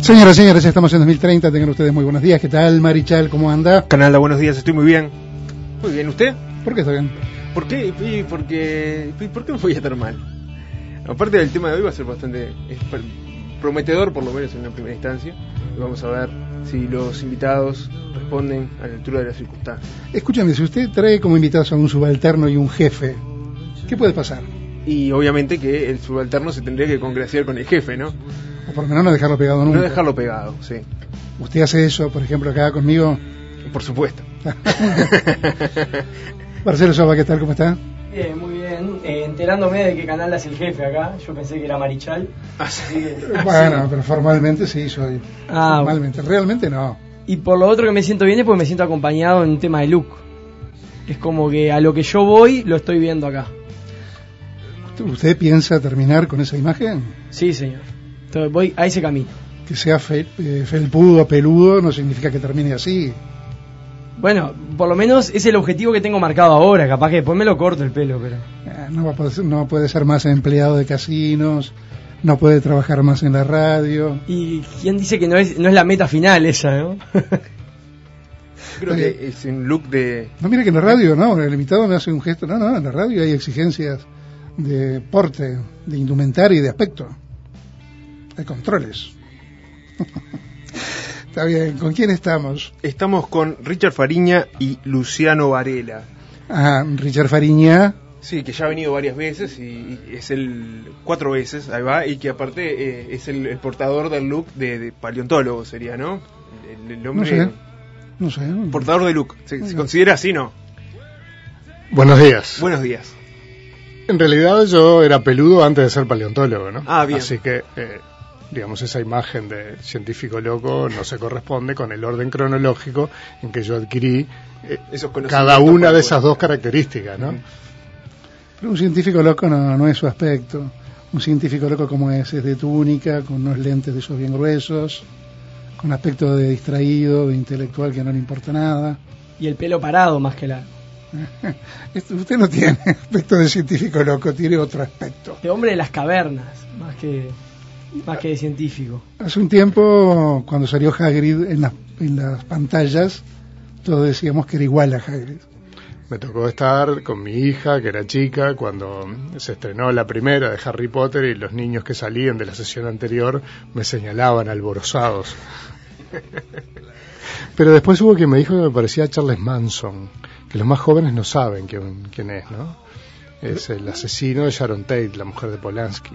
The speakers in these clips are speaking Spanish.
Señoras y señores, estamos en 2030, tengan ustedes muy buenos días. ¿Qué tal, Marichal? ¿Cómo anda? Canalda, buenos días, estoy muy bien. Muy bien, ¿usted? ¿Por qué está bien? ¿Por qué? ¿Por qué me voy a estar mal? Aparte del tema de hoy va a ser bastante prometedor, por lo menos en una primera instancia. Y vamos a ver si los invitados responden a la altura de las circunstancias. Escúchame, si usted trae como invitados a un subalterno y un jefe, ¿qué puede pasar? Y obviamente que el subalterno se tendría que congraciar con el jefe, ¿no? O por lo menos no dejarlo pegado nunca. No dejarlo pegado, sí. ¿Usted hace eso, por ejemplo, acá conmigo? Por supuesto. Marcelo Soba, ¿qué tal? ¿Cómo está? Bien, muy bien. Enterándome de que Canalda es el jefe acá, yo pensé que era Marichal. Bueno, pero formalmente sí soy. Formalmente, bueno. Realmente no. Y por lo otro que me siento bien es porque me siento acompañado en un tema de look. Es como que a lo que yo voy, lo estoy viendo acá. ¿Usted piensa terminar con esa imagen? Sí, señor. Entonces voy a ese camino. Que sea felpudo, peludo, no significa que termine así. Bueno, por lo menos es el objetivo que tengo marcado ahora. Capaz que después me lo corto el pelo, pero... No puede ser más empleado de casinos, no puede trabajar más en la radio. ¿Y quién dice que no es la meta final esa, no? Creo que es un look de... No, mira que en la radio, ¿no? El invitado me hace un gesto. No, en la radio hay exigencias de porte, de indumentaria y de aspecto. Hay controles. Está bien, ¿con quién estamos? Estamos con Richard Fariña y Luciano Varela. Ah, Richard Fariña. Sí, que ya ha venido varias veces y es 4 veces, ahí va, y que aparte es el portador del look de paleontólogo sería, ¿no? El hombre... No sé. Portador de look, ¿se considera así, no? Buenos días. Buenos días. En realidad yo era peludo antes de ser paleontólogo, ¿no? Ah, bien. Así que... digamos, esa imagen de científico loco no se corresponde con el orden cronológico en que yo adquirí cada una de esas dos características, ¿no? Pero un científico loco no es su aspecto. Un científico loco como es de túnica, con unos lentes de esos bien gruesos, con aspecto de distraído, de intelectual que no le importa nada. Y el pelo parado más que la... Usted no tiene aspecto de científico loco, tiene otro aspecto. De hombre de las cavernas, más que de científico. Hace un tiempo, cuando salió Hagrid en las pantallas, todos decíamos que era igual a Hagrid. Me tocó estar con mi hija, que era chica, cuando se estrenó la primera de Harry Potter y los niños que salían de la sesión anterior me señalaban alborozados. Pero después hubo quien me dijo que me parecía a Charles Manson, que los más jóvenes no saben quién es, ¿no? Es el asesino de Sharon Tate, la mujer de Polanski.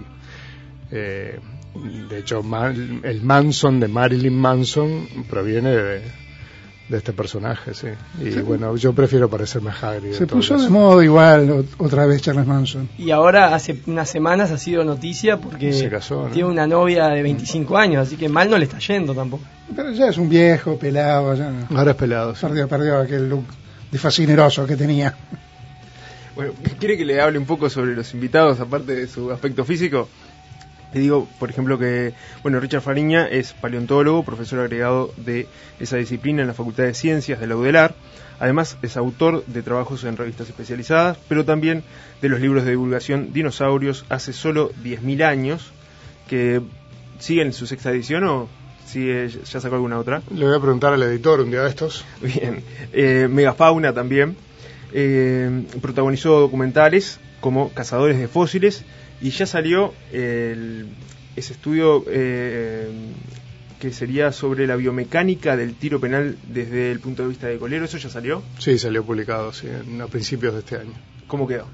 De hecho, el Manson de Marilyn Manson proviene de este personaje, sí. Y sí, bueno, yo prefiero parecerme a Hagrid. Se puso de moda igual otra vez Charles Manson. Y ahora hace unas semanas ha sido noticia porque se casó, ¿no? Tiene una novia de 25 años, así que mal no le está yendo tampoco. Pero ya es un viejo, pelado. Ya ahora es pelado. Sí. Perdió aquel look de fascineroso que tenía. Bueno, ¿quiere que le hable un poco sobre los invitados, aparte de su aspecto físico? Le digo, por ejemplo, que Richard Fariña es paleontólogo, profesor agregado de esa disciplina en la Facultad de Ciencias de la UDELAR. Además, es autor de trabajos en revistas especializadas, pero también de los libros de divulgación Dinosaurios hace solo 10.000 años, que siguen su 6ª edición o ya sacó alguna otra. Le voy a preguntar al editor un día de estos. Bien. Megafauna también. Protagonizó documentales como Cazadores de Fósiles. Y ya salió ese estudio que sería sobre la biomecánica del tiro penal desde el punto de vista de Colero. ¿Eso ya salió? Sí, salió publicado, sí, a principios de este año. ¿Cómo quedó?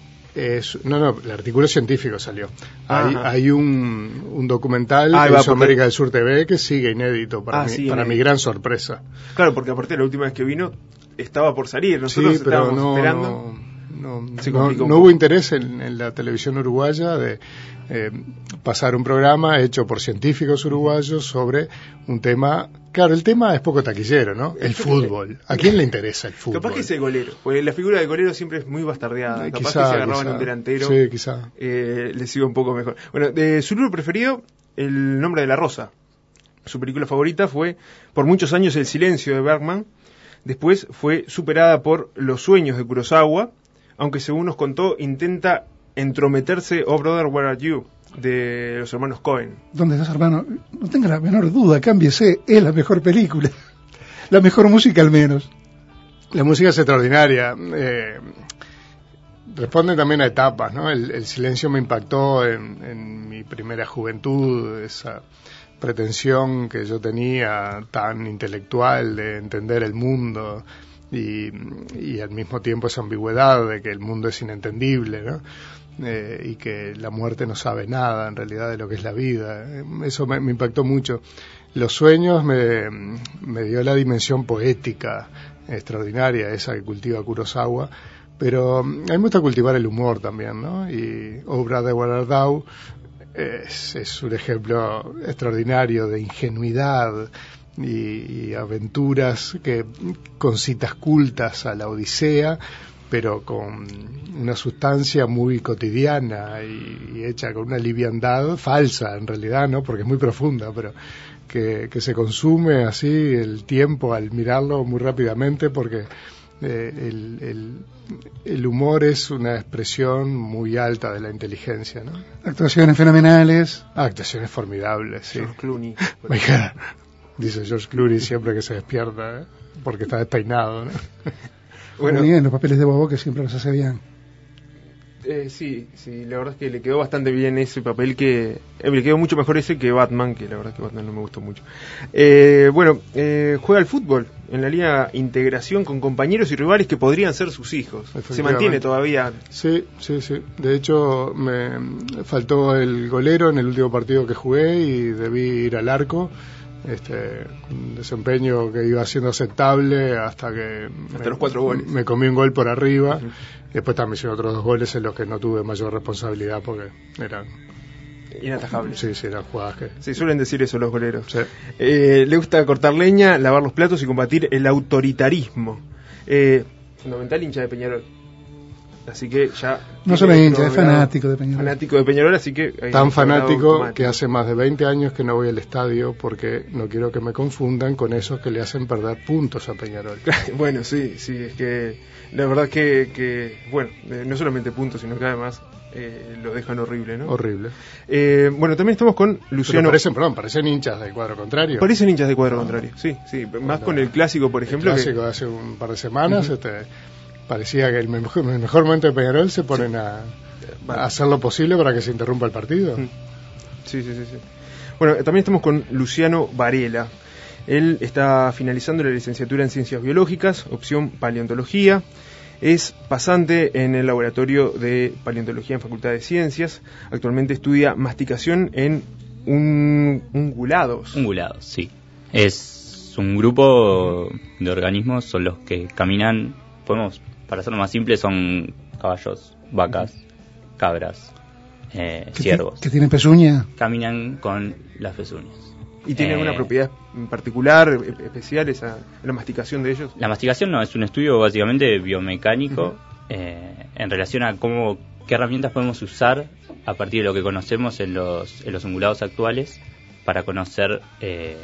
El artículo científico salió. Hay un documental en América del Sur TV que sigue inédito para mi gran sorpresa. Claro, porque aparte la última vez que vino estaba por salir. Nosotros estábamos esperando. No hubo interés en la televisión uruguaya de pasar un programa hecho por científicos uruguayos sobre un tema. Claro, el tema es poco taquillero, ¿no? El fútbol. ¿A quién le interesa el fútbol? Capaz que es el golero, porque la figura del golero siempre es muy bastardeada. Capaz que se agarraban un delantero. Sí, quizá. Le sigo un poco mejor. Bueno, de su libro preferido, El nombre de la rosa. Su película favorita fue por muchos años El silencio de Bergman. Después fue superada por Los sueños de Kurosawa, aunque según nos contó intenta entrometerse Oh Brother, Where Are You, de los hermanos Coen. ¿Dónde estás, hermano? No tenga la menor duda, cámbiese, es la mejor película. La mejor música al menos. La música es extraordinaria. Responde también a etapas, ¿no? El silencio me impactó en mi primera juventud, esa pretensión que yo tenía tan intelectual de entender el mundo y al mismo tiempo esa ambigüedad de que el mundo es inentendible, ¿no? Y que la muerte no sabe nada en realidad de lo que es la vida. Eso me impactó mucho. Los sueños me dio la dimensión poética extraordinaria, esa que cultiva Kurosawa, pero a mí me gusta cultivar el humor también, ¿no? Y Obra de Guardau es un ejemplo extraordinario de ingenuidad y aventuras que con citas cultas a la Odisea, pero con una sustancia muy cotidiana y hecha con una liviandad falsa en realidad, ¿no? Porque es muy profunda, pero que se consume así el tiempo al mirarlo muy rápidamente, porque el humor es una expresión muy alta de la inteligencia, ¿no? Actuaciones fenomenales. Actuaciones formidables, sí. George Clooney. Dice George Clooney siempre que se despierta, porque está despeinado, ¿no? Bueno, muy bien, los papeles de Bobo que siempre los hace bien. Sí, la verdad es que le quedó bastante bien ese papel, que le quedó mucho mejor ese que Batman, que la verdad es que Batman no me gustó mucho. Juega al fútbol en la Liga Integración con compañeros y rivales que podrían ser sus hijos. Se mantiene todavía. Sí. De hecho, me faltó el golero en el último partido que jugué y debí ir al arco. Un desempeño que iba siendo aceptable hasta los 4 goles. Me comí un gol por arriba. Después también hicieron otros 2 goles en los que no tuve mayor responsabilidad porque eran inatajables. Sí, eran jugadas que... Sí, suelen decir eso los goleros. Sí. Le gusta cortar leña, lavar los platos y combatir el autoritarismo. Fundamental hincha de Peñarol. Así que ya... No solo hincha, es fanático de Peñarol. Fanático de Peñarol, así que... Tan fanático que hace más de 20 años que no voy al estadio porque no quiero que me confundan con esos que le hacen perder puntos a Peñarol. Bueno, sí, es que la verdad que no solamente puntos, sino que además lo dejan horrible, ¿no? Horrible. También estamos con Luciano... Parecen hinchas del cuadro contrario. Parecen hinchas del cuadro contrario, sí. Más con el clásico, por ejemplo. El clásico de hace un par de semanas, parecía que el mejor momento de Peñarol se ponen a hacer lo posible para que se interrumpa el partido. Sí. Bueno, también estamos con Luciano Varela. Él está finalizando la licenciatura en Ciencias Biológicas, opción Paleontología. Es pasante en el laboratorio de Paleontología en Facultad de Ciencias. Actualmente estudia masticación en ungulados. Ungulados, sí. Es un grupo de organismos, son los que caminan, para hacerlo más simple, son caballos, vacas, cabras, ciervos. ¿Que tienen pezuña? Caminan con las pezuñas. ¿Y tiene alguna propiedad en particular, especial, la masticación de ellos? La masticación no, es un estudio básicamente biomecánico en relación a qué herramientas podemos usar a partir de lo que conocemos en los ungulados actuales para conocer de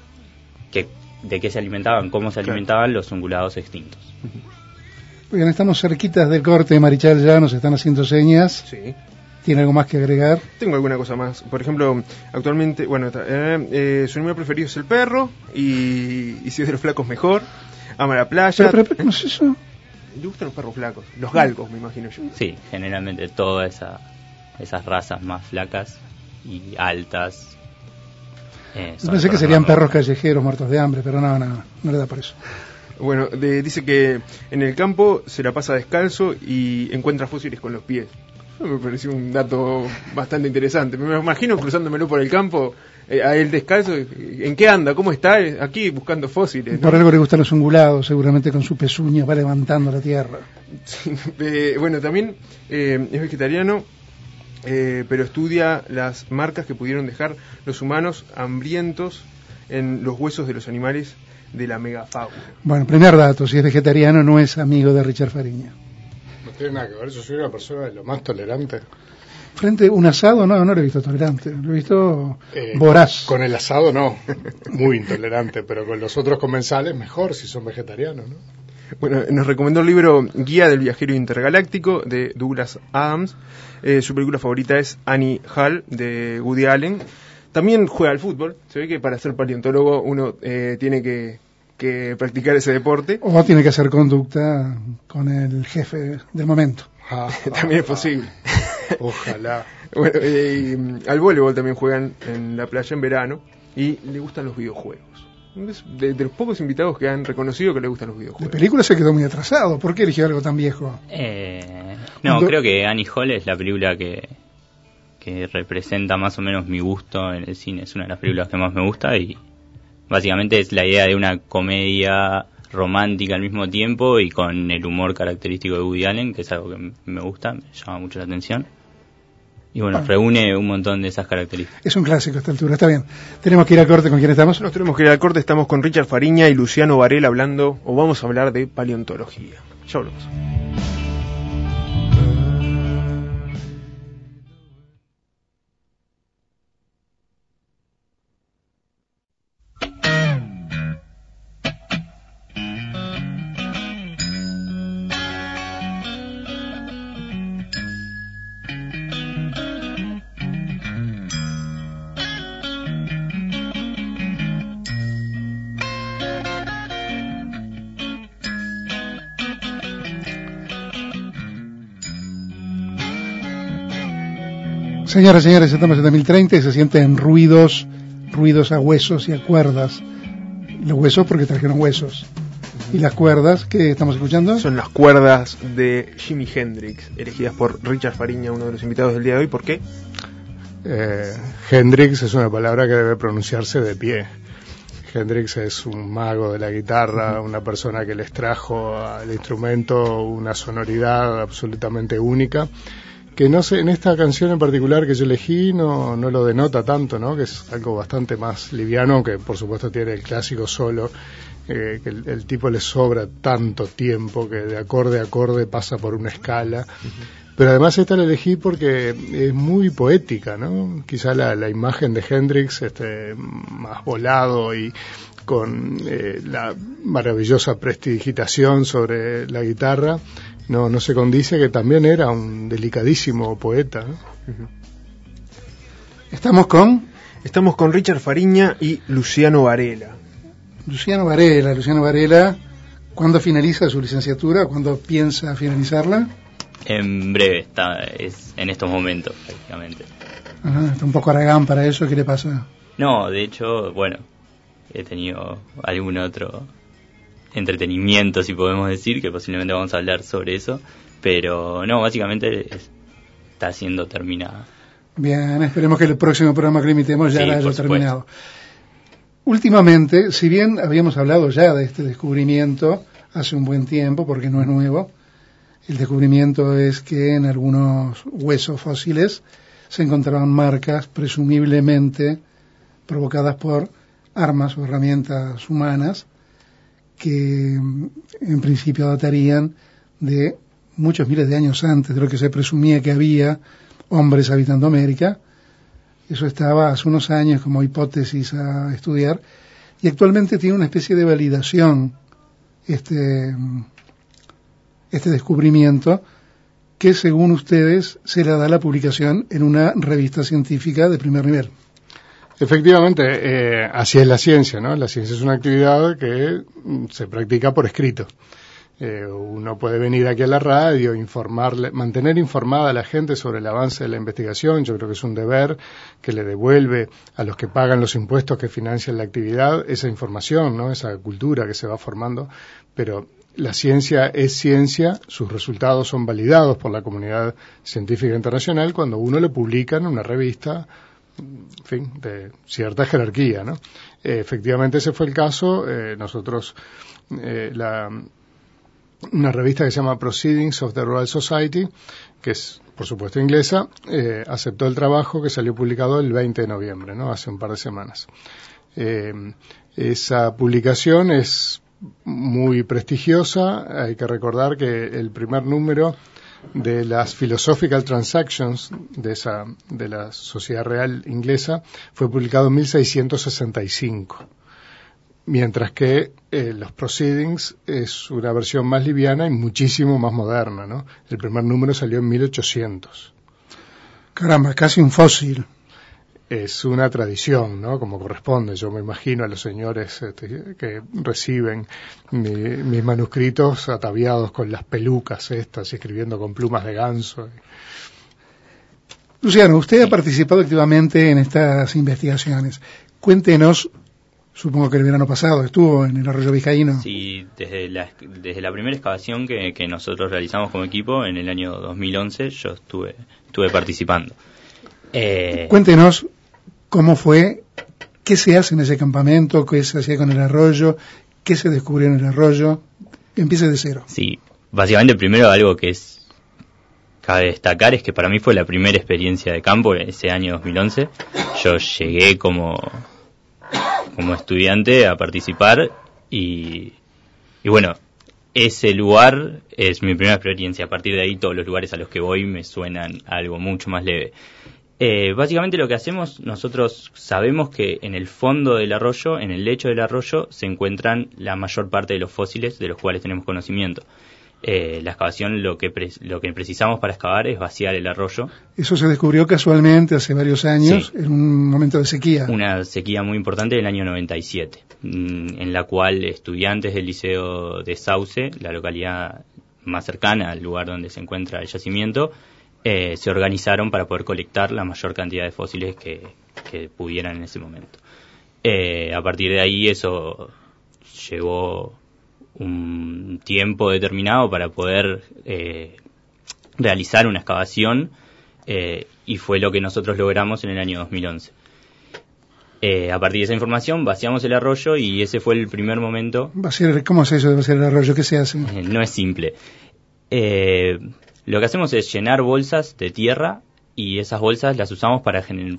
qué se alimentaban, cómo se alimentaban los ungulados extintos. Bien, estamos cerquitas del corte, Marichal ya nos están haciendo señas. Sí. ¿Tiene algo más que agregar? Tengo alguna cosa más. Por ejemplo, actualmente, su animal preferido es el perro, y si es de los flacos mejor. Ama la playa. ¿Pero cómo es eso? Le gustan los perros flacos, los galgos, me imagino yo. Sí, generalmente todas esas razas más flacas y altas. Yo pensé que serían perros callejeros muertos de hambre, pero no le da por eso. Bueno, dice que en el campo se la pasa descalzo y encuentra fósiles con los pies. Me pareció un dato bastante interesante. Me imagino cruzándomelo por el campo, a él descalzo. ¿En qué anda? ¿Cómo está? Aquí buscando fósiles, ¿no? Por algo le gustan los ungulados, seguramente con su pezuña va levantando la tierra. También es vegetariano, pero estudia las marcas que pudieron dejar los humanos hambrientos en los huesos de los animales de la megafauna. Bueno, primer dato, si es vegetariano no es amigo de Richard Fariña. No tiene nada que ver, yo soy una persona de lo más tolerante. Frente a un asado no lo he visto tolerante, lo he visto voraz. Con el asado no, muy intolerante, pero con los otros comensales mejor si son vegetarianos, ¿no? Bueno, nos recomendó el libro Guía del Viajero Intergaláctico de Douglas Adams. Su película favorita es Annie Hall de Woody Allen. También juega al fútbol. Se ve que para ser paleontólogo uno tiene que practicar ese deporte. O tiene que hacer conducta con el jefe del momento. También es posible. Ojalá. Bueno, al voleibol también juegan en la playa en verano y le gustan los videojuegos. Es de los pocos invitados que han reconocido que le gustan los videojuegos. De película se quedó muy atrasado. ¿Por qué eligió algo tan viejo? Creo que Annie Hall es la película que representa más o menos mi gusto en el cine. Es una de las películas que más me gusta y básicamente es la idea de una comedia romántica al mismo tiempo y con el humor característico de Woody Allen, que es algo que me gusta, me llama mucho la atención. Y bueno, reúne un montón de esas características. Es un clásico a esta altura, está bien. Tenemos que ir a corte. ¿Con quién estamos? Nos tenemos que ir al corte, estamos con Richard Fariña y Luciano Varela vamos a hablar de paleontología. Ya volvemos. Señoras y señores, estamos en 2030 y se sienten ruidos a huesos y a cuerdas. Los huesos porque trajeron huesos. ¿Y las cuerdas que estamos escuchando? Son las cuerdas de Jimi Hendrix, elegidas por Richard Fariña, uno de los invitados del día de hoy. ¿Por qué? Hendrix es una palabra que debe pronunciarse de pie. Hendrix es un mago de la guitarra, una persona que les trajo al instrumento una sonoridad absolutamente única, que no sé, en esta canción en particular que yo elegí no lo denota tanto, ¿no? Que es algo bastante más liviano, aunque por supuesto tiene el clásico solo, que el tipo le sobra tanto tiempo que de acorde a acorde pasa por una escala. Pero además esta la elegí porque es muy poética, ¿no? Quizá la imagen de Hendrix más volado y con la maravillosa prestidigitación sobre la guitarra no se condice que también era un delicadísimo poeta, ¿no? Estamos con Richard Fariña y Luciano Varela. Luciano Varela, ¿cuándo finaliza su licenciatura? ¿Cuándo piensa finalizarla? En breve, es en estos momentos prácticamente. Ajá, está un poco aragán para eso. ¿Qué le pasa? No, de hecho, bueno, he tenido algún otro entretenimiento, si podemos decir, que posiblemente vamos a hablar sobre eso, pero no, básicamente está siendo terminada. Bien, esperemos que el próximo programa que limitemos ya la haya terminado. Últimamente, si bien habíamos hablado ya de este descubrimiento hace un buen tiempo, porque no es nuevo, el descubrimiento es que en algunos huesos fósiles se encontraban marcas presumiblemente provocadas por armas o herramientas humanas que en principio datarían de muchos miles de años antes de lo que se presumía que había hombres habitando América. Eso estaba hace unos años como hipótesis a estudiar y actualmente tiene una especie de validación este descubrimiento que según ustedes se le da la publicación en una revista científica de primer nivel. Efectivamente, así es la ciencia, ¿no? La ciencia es una actividad que se practica por escrito. Uno puede venir aquí a la radio, mantener informada a la gente sobre el avance de la investigación. Yo creo que es un deber que le devuelve a los que pagan los impuestos que financian la actividad esa información, ¿no? Esa cultura que se va formando. Pero la ciencia es ciencia, sus resultados son validados por la comunidad científica internacional cuando uno lo publica en una revista, en fin, de cierta jerarquía, ¿no? Efectivamente ese fue el caso. Nosotros, una revista que se llama Proceedings of the Royal Society, que es por supuesto inglesa, aceptó el trabajo que salió publicado el 20 de noviembre, ¿no? Hace un par de semanas. Esa publicación es muy prestigiosa. Hay que recordar que el primer número de las Philosophical Transactions de la Sociedad Real Inglesa fue publicado en 1665. mientras que los Proceedings es una versión más liviana y muchísimo más moderna, ¿no? El primer número salió en 1800. Caramba, casi un fósil. Es una tradición, ¿no? Como corresponde. Yo me imagino a los señores que reciben mis manuscritos ataviados con las pelucas estas y escribiendo con plumas de ganso. Luciano, usted ha participado activamente en estas investigaciones. Cuéntenos, supongo que el verano pasado estuvo en el Arroyo Vizcaíno. Sí, desde la primera excavación que nosotros realizamos como equipo en el año 2011, yo estuve participando. Cuéntenos cómo fue, qué se hace en ese campamento, qué se hacía con el arroyo, qué se descubrió en el arroyo. Empiece de cero. Sí, básicamente primero algo que cabe destacar es que para mí fue la primera experiencia de campo ese año 2011. Yo llegué como estudiante a participar y bueno, ese lugar es mi primera experiencia. A partir de ahí todos los lugares a los que voy me suenan a algo mucho más leve. Básicamente lo que hacemos, nosotros sabemos que en el fondo del arroyo, en el lecho del arroyo, se encuentran la mayor parte de los fósiles de los cuales tenemos conocimiento. La excavación, lo que precisamos para excavar es vaciar el arroyo. Eso se descubrió casualmente hace varios años, sí, en un momento de sequía. Una sequía muy importante del año 97, en la cual estudiantes del Liceo de Sauce, la localidad más cercana al lugar donde se encuentra el yacimiento, se organizaron para poder colectar la mayor cantidad de fósiles que pudieran en ese momento. A partir de ahí eso llevó un tiempo determinado para poder realizar una excavación y fue lo que nosotros logramos en el año 2011. A partir de esa información vaciamos el arroyo y ese fue el primer momento. ¿Cómo es eso de vaciar el arroyo? ¿Qué se hace? No es simple. Lo que hacemos es llenar bolsas de tierra y esas bolsas las usamos para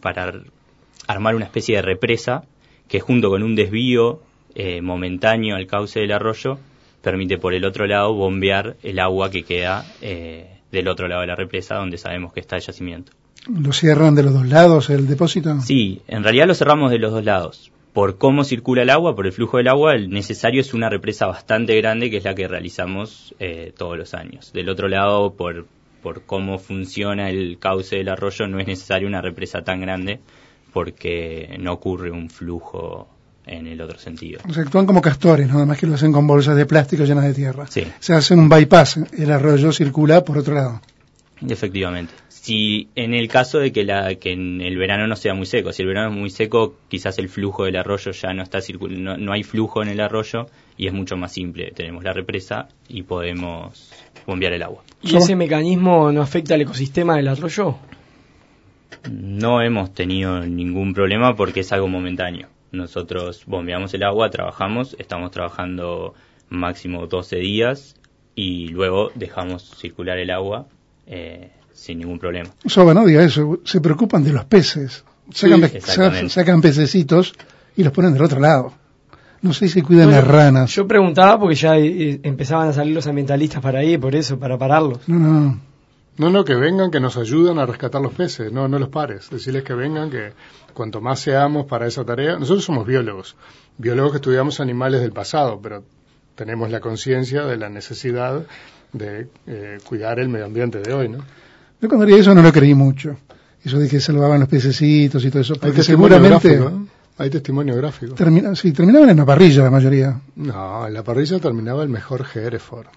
armar una especie de represa que junto con un desvío momentáneo al cauce del arroyo permite por el otro lado bombear el agua que queda del otro lado de la represa donde sabemos que está el yacimiento. ¿Lo cierran de los dos lados el depósito? Sí, en realidad lo cerramos de los dos lados. Por cómo circula el agua, por el flujo del agua, el necesario es una represa bastante grande que es la que realizamos todos los años. Del otro lado, por cómo funciona el cauce del arroyo, no es necesario una represa tan grande porque no ocurre un flujo en el otro sentido. O sea, actúan como castores, nada más que lo hacen con bolsas de plástico llenas de tierra. Sí. Se hace un bypass, el arroyo circula por otro lado. Efectivamente. Si en el caso de que en el verano no sea muy seco, si el verano es muy seco, quizás el flujo del arroyo ya no está circulando, no hay flujo en el arroyo y es mucho más simple. Tenemos la represa y podemos bombear el agua. ¿Y ese mecanismo no afecta al ecosistema del arroyo? No hemos tenido ningún problema porque es algo momentáneo. Nosotros bombeamos el agua, estamos trabajando máximo 12 días y luego dejamos circular el agua sin ningún problema. Soba, no diga eso, se preocupan de los peces. Sacan pececitos y los ponen del otro lado. No sé si cuidan las ranas. Yo preguntaba porque ya empezaban a salir los ambientalistas para ahí, por eso, para pararlos. No, que vengan, que nos ayudan a rescatar los peces, no los pares. Decirles que vengan, que cuanto más seamos para esa tarea. Nosotros somos biólogos que estudiamos animales del pasado, pero tenemos la conciencia de la necesidad de cuidar el medio ambiente de hoy, ¿no? Yo cuando leí eso no lo creí mucho. Eso de que salvaban los pececitos y todo eso. Hay testimonio gráfico, ¿eh? Hay testimonio gráfico. Terminaban en la parrilla la mayoría. No, en la parrilla terminaba el mejor Hereford.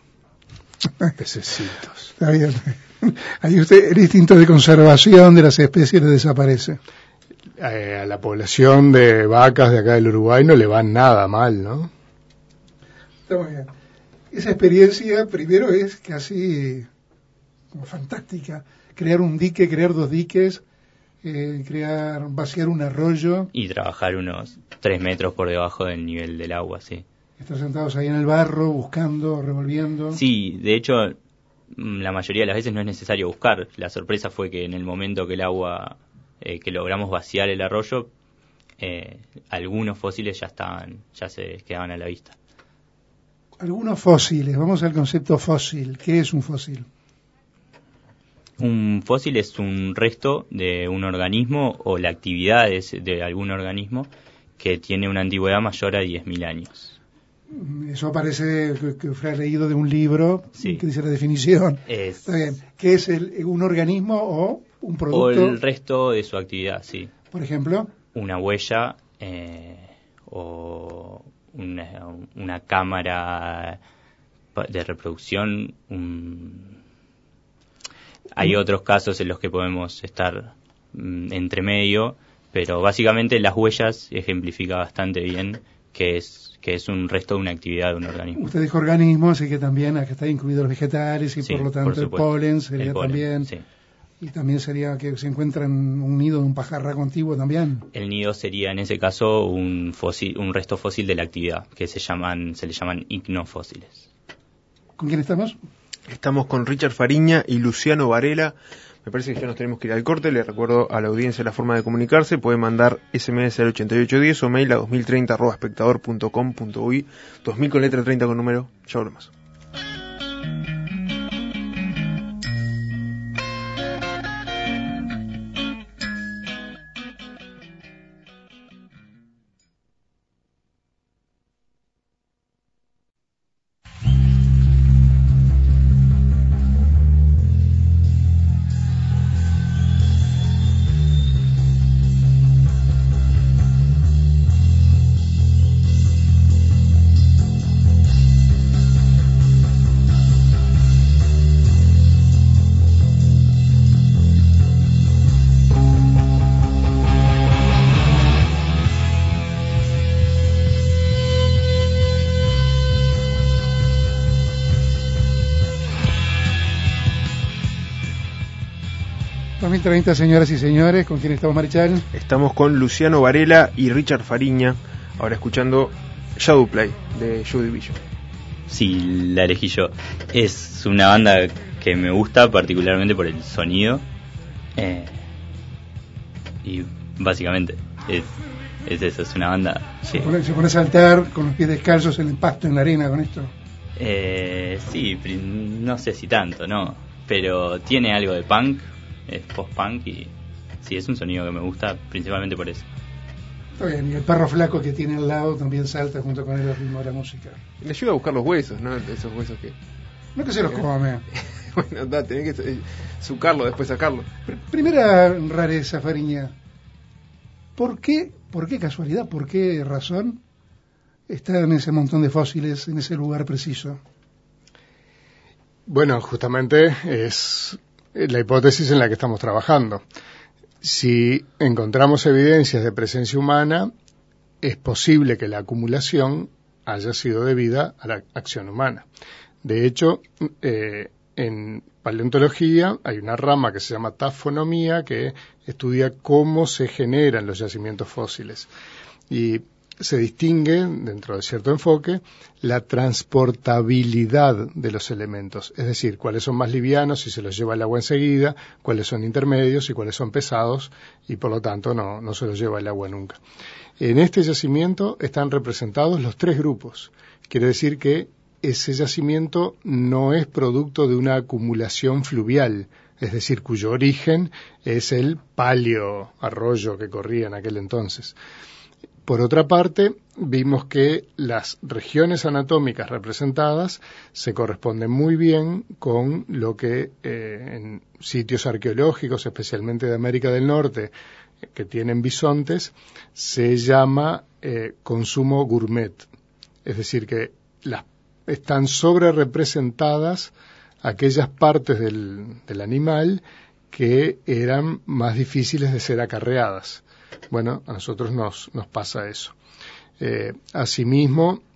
Pececitos. Está bien. Ahí el instinto de conservación de las especies le desaparece. A la población de vacas de acá del Uruguay no le va nada mal, ¿no? Está muy bien. Esa experiencia primero es casi como fantástica. Crear un dique, crear dos diques, vaciar un arroyo. Y trabajar unos 3 metros por debajo del nivel del agua, sí. Estar sentados ahí en el barro, buscando, revolviendo. Sí, de hecho, la mayoría de las veces no es necesario buscar. La sorpresa fue que en el momento que el agua, que logramos vaciar el arroyo, algunos fósiles ya se quedaban a la vista. Algunos fósiles, vamos al concepto fósil. ¿Qué es un fósil? Un fósil es un resto de un organismo o la actividad de algún organismo que tiene una antigüedad mayor a 10.000 años. Eso parece que fue leído de un libro sí. que dice la definición. Está bien. ¿Qué es un organismo o un producto? O el resto de su actividad, sí. Por ejemplo, una huella o una cámara de reproducción. Hay otros casos en los que podemos estar entre medio, pero básicamente las huellas ejemplifica bastante bien que es un resto de una actividad de un organismo. Usted dijo organismo, así que también acá está incluido los vegetales y sí, por lo tanto el polen sería también. Sí. Y también sería que se encuentra en un nido de un pajarraco antiguo también. El nido sería en ese caso un resto fósil de la actividad, que se le llaman icnofósiles. ¿ ¿Con quién estamos? Estamos con Richard Fariña y Luciano Varela. Me parece que ya nos tenemos que ir al corte. Le recuerdo a la audiencia la forma de comunicarse. Puede mandar SMS al 8810 o mail a 2030@espectador.com.uy. 2000 con letra 30 con número. Ya volvemos. Señoras y señores, ¿con quién estamos, Marichal? Estamos con Luciano Varela y Richard Fariña, ahora escuchando Shadowplay de Joy Division. Sí, la elegí yo. Es una banda que me gusta particularmente por el sonido y básicamente es eso, es una banda que... ¿Se pone a saltar con los pies descalzos en el pasto, en la arena con esto? Sí, no sé si tanto, no, pero tiene algo de punk. Es post-punk y sí, es un sonido que me gusta principalmente por eso. Está bien, y el perro flaco que tiene al lado también salta junto con el ritmo de la música. Le ayuda a buscar los huesos, ¿no? Esos huesos que... No que se los come. Bueno, tenés que sucarlo, después sacarlo. Primera rareza, Fariña. ¿Por qué casualidad, por qué razón está en ese montón de fósiles, en ese lugar preciso? Bueno, justamente es... la hipótesis en la que estamos trabajando. Si encontramos evidencias de presencia humana, es posible que la acumulación haya sido debida a la acción humana. De hecho, en paleontología hay una rama que se llama tafonomía, que estudia cómo se generan los yacimientos fósiles. Y se distingue, dentro de cierto enfoque, la transportabilidad de los elementos, es decir, cuáles son más livianos si se los lleva el agua enseguida, cuáles son intermedios y cuáles son pesados y por lo tanto no se los lleva el agua nunca. En este yacimiento están representados los tres grupos. Quiere decir que ese yacimiento no es producto de una acumulación fluvial, es decir, cuyo origen es el paleo arroyo que corría en aquel entonces. Por otra parte, vimos que las regiones anatómicas representadas se corresponden muy bien con lo que en sitios arqueológicos, especialmente de América del Norte, que tienen bisontes, se llama consumo gourmet. Es decir, que están sobre representadas aquellas partes del animal que eran más difíciles de ser acarreadas. Bueno, a nosotros nos pasa eso. Asimismo,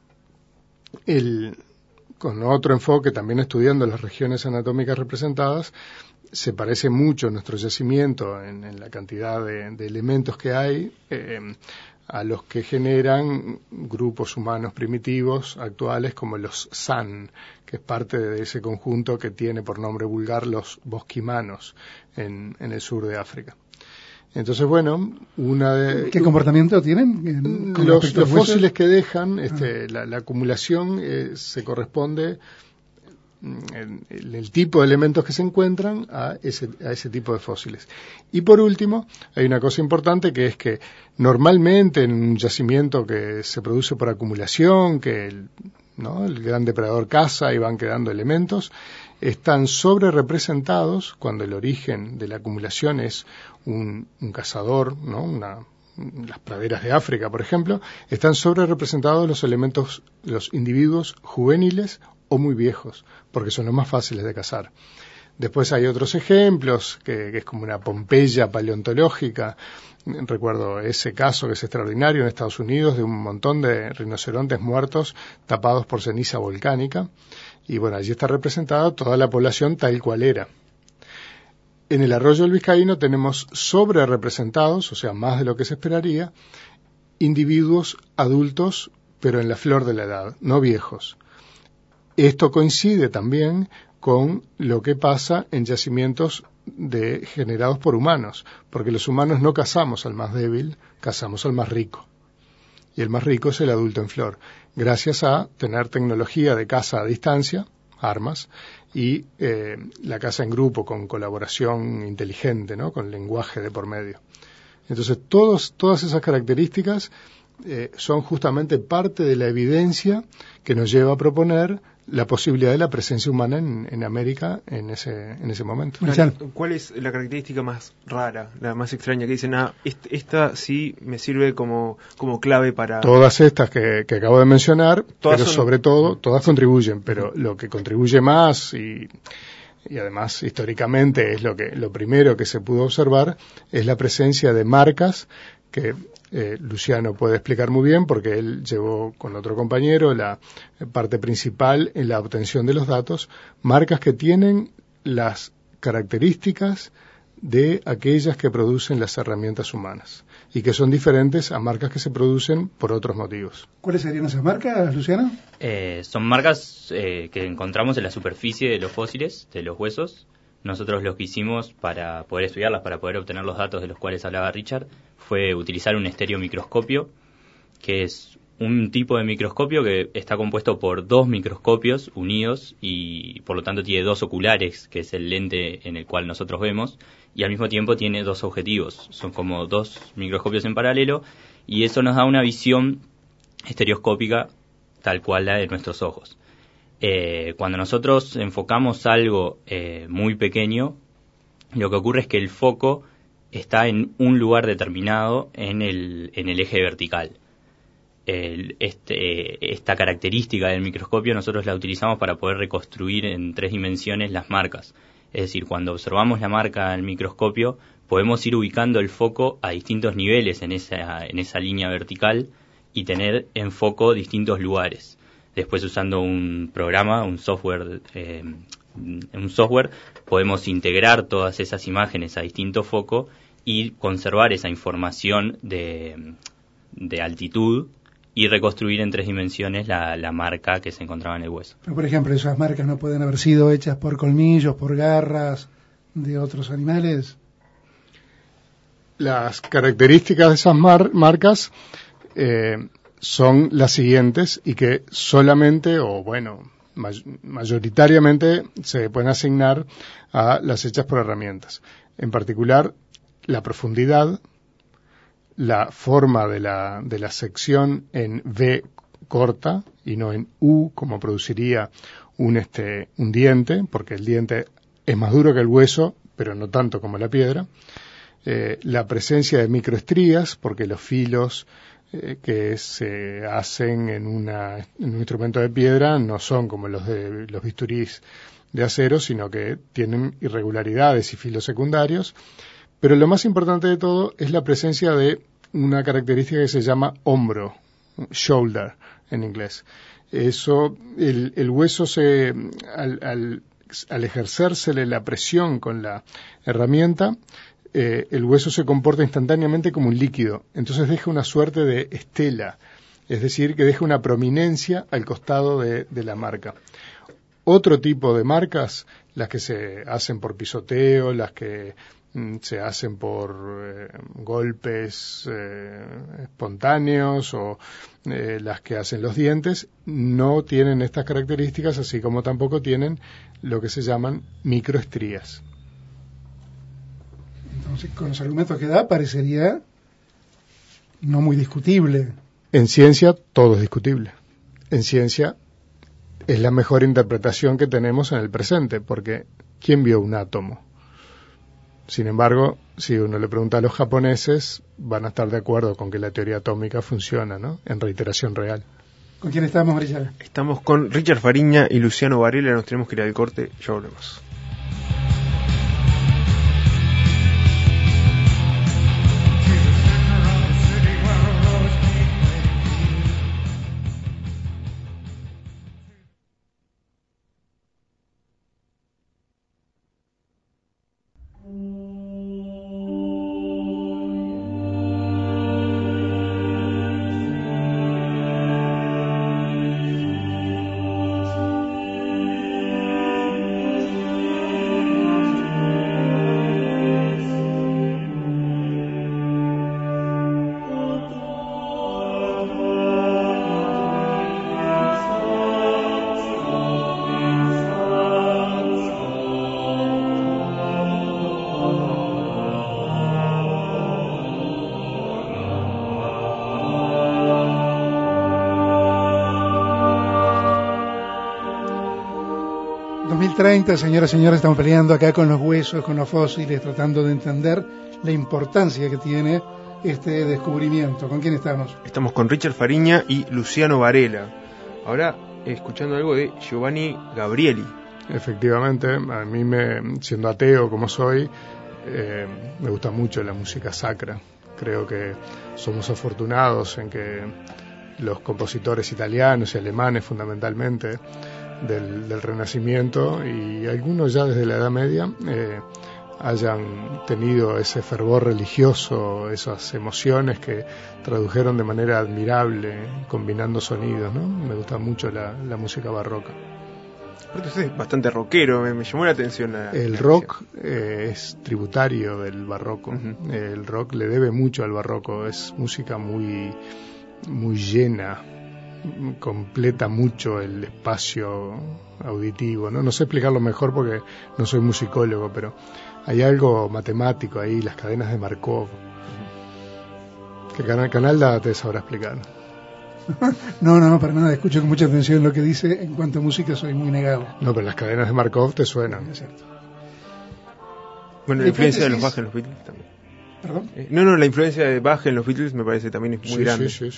con otro enfoque, también estudiando las regiones anatómicas representadas, se parece mucho nuestro yacimiento en la cantidad de elementos que hay a los que generan grupos humanos primitivos actuales como los San, que es parte de ese conjunto que tiene por nombre vulgar los bosquimanos en el sur de África. Entonces, bueno, ¿qué comportamiento tienen? Los fósiles que dejan, la acumulación se corresponde el tipo de elementos que se encuentran a ese tipo de fósiles. Y por último, hay una cosa importante, que es que normalmente en un yacimiento que se produce por acumulación, que el gran depredador caza y van quedando elementos, están sobre representados cuando el origen de la acumulación es un cazador, las praderas de África, por ejemplo, están sobre representados los elementos, los individuos juveniles o muy viejos, porque son los más fáciles de cazar. Después hay otros ejemplos, que es como una Pompeya paleontológica. Recuerdo ese caso que es extraordinario en Estados Unidos, de un montón de rinocerontes muertos tapados por ceniza volcánica. Y bueno, allí está representada toda la población tal cual era. En el arroyo del Vizcaíno tenemos sobre representados, o sea, más de lo que se esperaría, individuos adultos, pero en la flor de la edad, no viejos. Esto coincide también con lo que pasa en yacimientos generados por humanos, porque los humanos no cazamos al más débil, cazamos al más rico. Y el más rico es el adulto en flor, gracias a tener tecnología de caza a distancia, armas, y la caza en grupo con colaboración inteligente, con lenguaje de por medio. Entonces, todas esas características son justamente parte de la evidencia que nos lleva a proponer la posibilidad de la presencia humana en América en ese momento. ¿Cuál es la característica más rara, la más extraña, que dicen, esta sí me sirve como clave para...? Todas estas que acabo de mencionar, pero sobre todo, todas contribuyen, pero lo que contribuye más y además históricamente es lo primero que se pudo observar, es la presencia de marcas que Luciano puede explicar muy bien, porque él llevó con otro compañero la parte principal en la obtención de los datos, marcas que tienen las características de aquellas que producen las herramientas humanas y que son diferentes a marcas que se producen por otros motivos. ¿Cuáles serían esas marcas, Luciano? Son marcas que encontramos en la superficie de los fósiles, de los huesos. Nosotros lo que hicimos para poder estudiarlas, para poder obtener los datos de los cuales hablaba Richard, fue utilizar un estereomicroscopio, que es un tipo de microscopio que está compuesto por 2 microscopios unidos y por lo tanto tiene 2 oculares, que es el lente en el cual nosotros vemos, y al mismo tiempo tiene 2 objetivos. Son como 2 microscopios en paralelo y eso nos da una visión estereoscópica tal cual la de nuestros ojos. Cuando nosotros enfocamos algo muy pequeño, lo que ocurre es que el foco está en un lugar determinado en el eje vertical. Esta característica del microscopio nosotros la utilizamos para poder reconstruir en 3 dimensiones las marcas. Es decir, cuando observamos la marca del microscopio, podemos ir ubicando el foco a distintos niveles en esa línea vertical y tener en foco distintos lugares. Después, usando un programa, un software, podemos integrar todas esas imágenes a distinto foco y conservar esa información de altitud y reconstruir en 3 dimensiones la marca que se encontraba en el hueso. Pero, por ejemplo, esas marcas no pueden haber sido hechas por colmillos, por garras de otros animales. Las características de esas marcas son las siguientes y que solamente, mayoritariamente se pueden asignar a las hechas por herramientas. En particular, la profundidad, la forma de la sección en V corta y no en U, como produciría un diente, porque el diente es más duro que el hueso, pero no tanto como la piedra. La presencia de microestrías, porque los filos que se hacen en un instrumento de piedra no son como los de los bisturís de acero, sino que tienen irregularidades y filos secundarios. Pero lo más importante de todo es la presencia de una característica que se llama hombro, shoulder en inglés. Eso, el hueso al ejercérsele la presión con la herramienta, el hueso se comporta instantáneamente como un líquido, entonces deja una suerte de estela, es decir, que deja una prominencia al costado de la marca. Otro tipo de marcas, las que se hacen por pisoteo, las que se hacen por golpes espontáneos o las que hacen los dientes, no tienen estas características, así como tampoco tienen lo que se llaman microestrías. Entonces, con los argumentos que da, parecería no muy discutible. En ciencia, todo es discutible. En ciencia, es la mejor interpretación que tenemos en el presente, porque ¿quién vio un átomo? Sin embargo, si uno le pregunta a los japoneses, van a estar de acuerdo con que la teoría atómica funciona, ¿no? En reiteración real. ¿Con quién estamos, Richard? Estamos con Richard Fariña y Luciano Varela. Nos tenemos que ir al corte. Ya volvemos. Señoras y señores, estamos peleando acá con los huesos, con los fósiles, tratando de entender la importancia que tiene este descubrimiento. ¿Con quién estamos? Estamos con Richard Fariña y Luciano Varela. Ahora, escuchando algo de Giovanni Gabrieli. Efectivamente, a mí, siendo ateo como soy, me gusta mucho la música sacra. Creo que somos afortunados en que los compositores italianos y alemanes, fundamentalmente, del Renacimiento, y algunos ya desde la Edad Media, hayan tenido ese fervor religioso, esas emociones que tradujeron de manera admirable, combinando sonidos, ¿no? Me gusta mucho la música barroca. Usted es bastante rockero, me llamó la atención. El rock es tributario del barroco. Uh-huh. El rock le debe mucho al barroco, es música muy, muy llena, completa mucho el espacio auditivo, ¿no? No sé explicarlo mejor porque no soy musicólogo, pero hay algo matemático ahí, las cadenas de Markov, que Canalda te sabrá explicar. No, para nada, escucho con mucha atención lo que dice. En cuanto a música soy muy negado. No, pero las cadenas de Markov te suenan. Es cierto. Bueno, la influencia de los Bach en los Beatles también. ¿Perdón? No, la influencia de Bach en los Beatles me parece también es muy grande. Sí.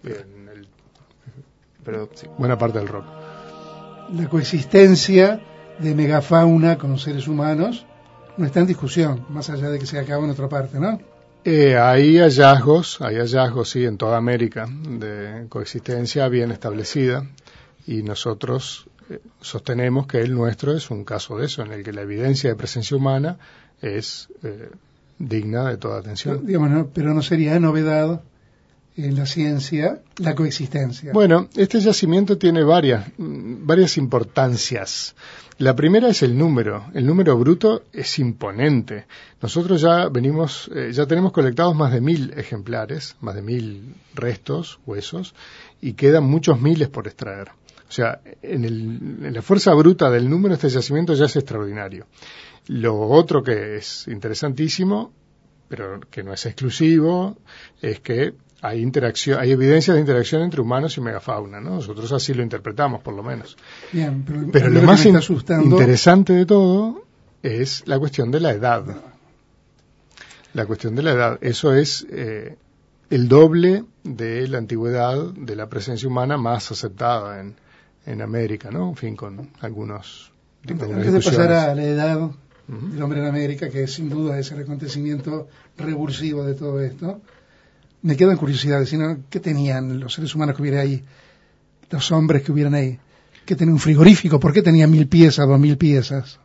Pero sí. Buena parte del rock. La coexistencia de megafauna con seres humanos no está en discusión, más allá de que se acaba en otra parte, ¿no? Hay hallazgos, sí, en toda América, de coexistencia bien establecida, y nosotros sostenemos que el nuestro es un caso de eso, en el que la evidencia de presencia humana es digna de toda atención. Pero no sería novedad en la ciencia la coexistencia. Bueno, este yacimiento tiene varias importancias. La primera es el número. El número bruto es imponente. Nosotros ya tenemos colectados más de 1.000 ejemplares, más de 1.000 restos, huesos, y quedan muchos miles por extraer. O sea, en la fuerza bruta del número, este yacimiento ya es extraordinario. Lo otro que es interesantísimo, pero que no es exclusivo, es que hay evidencias de interacción entre humanos y megafauna, ¿no? Nosotros así lo interpretamos, por lo menos. Bien, pero lo más interesante de todo es la cuestión de la edad. La cuestión de la edad. Eso es el doble de la antigüedad de la presencia humana más aceptada en América, ¿no? En fin, con algunos... Antes de pasar a la edad del hombre en América, que sin duda es el acontecimiento revulsivo de todo esto, me quedan curiosidades, ¿no? ¿Qué tenían los seres humanos que hubieran ahí? Los hombres que hubieran ahí. ¿Qué tenían un frigorífico? ¿Por qué tenían 1.000 piezas, 2.000 piezas?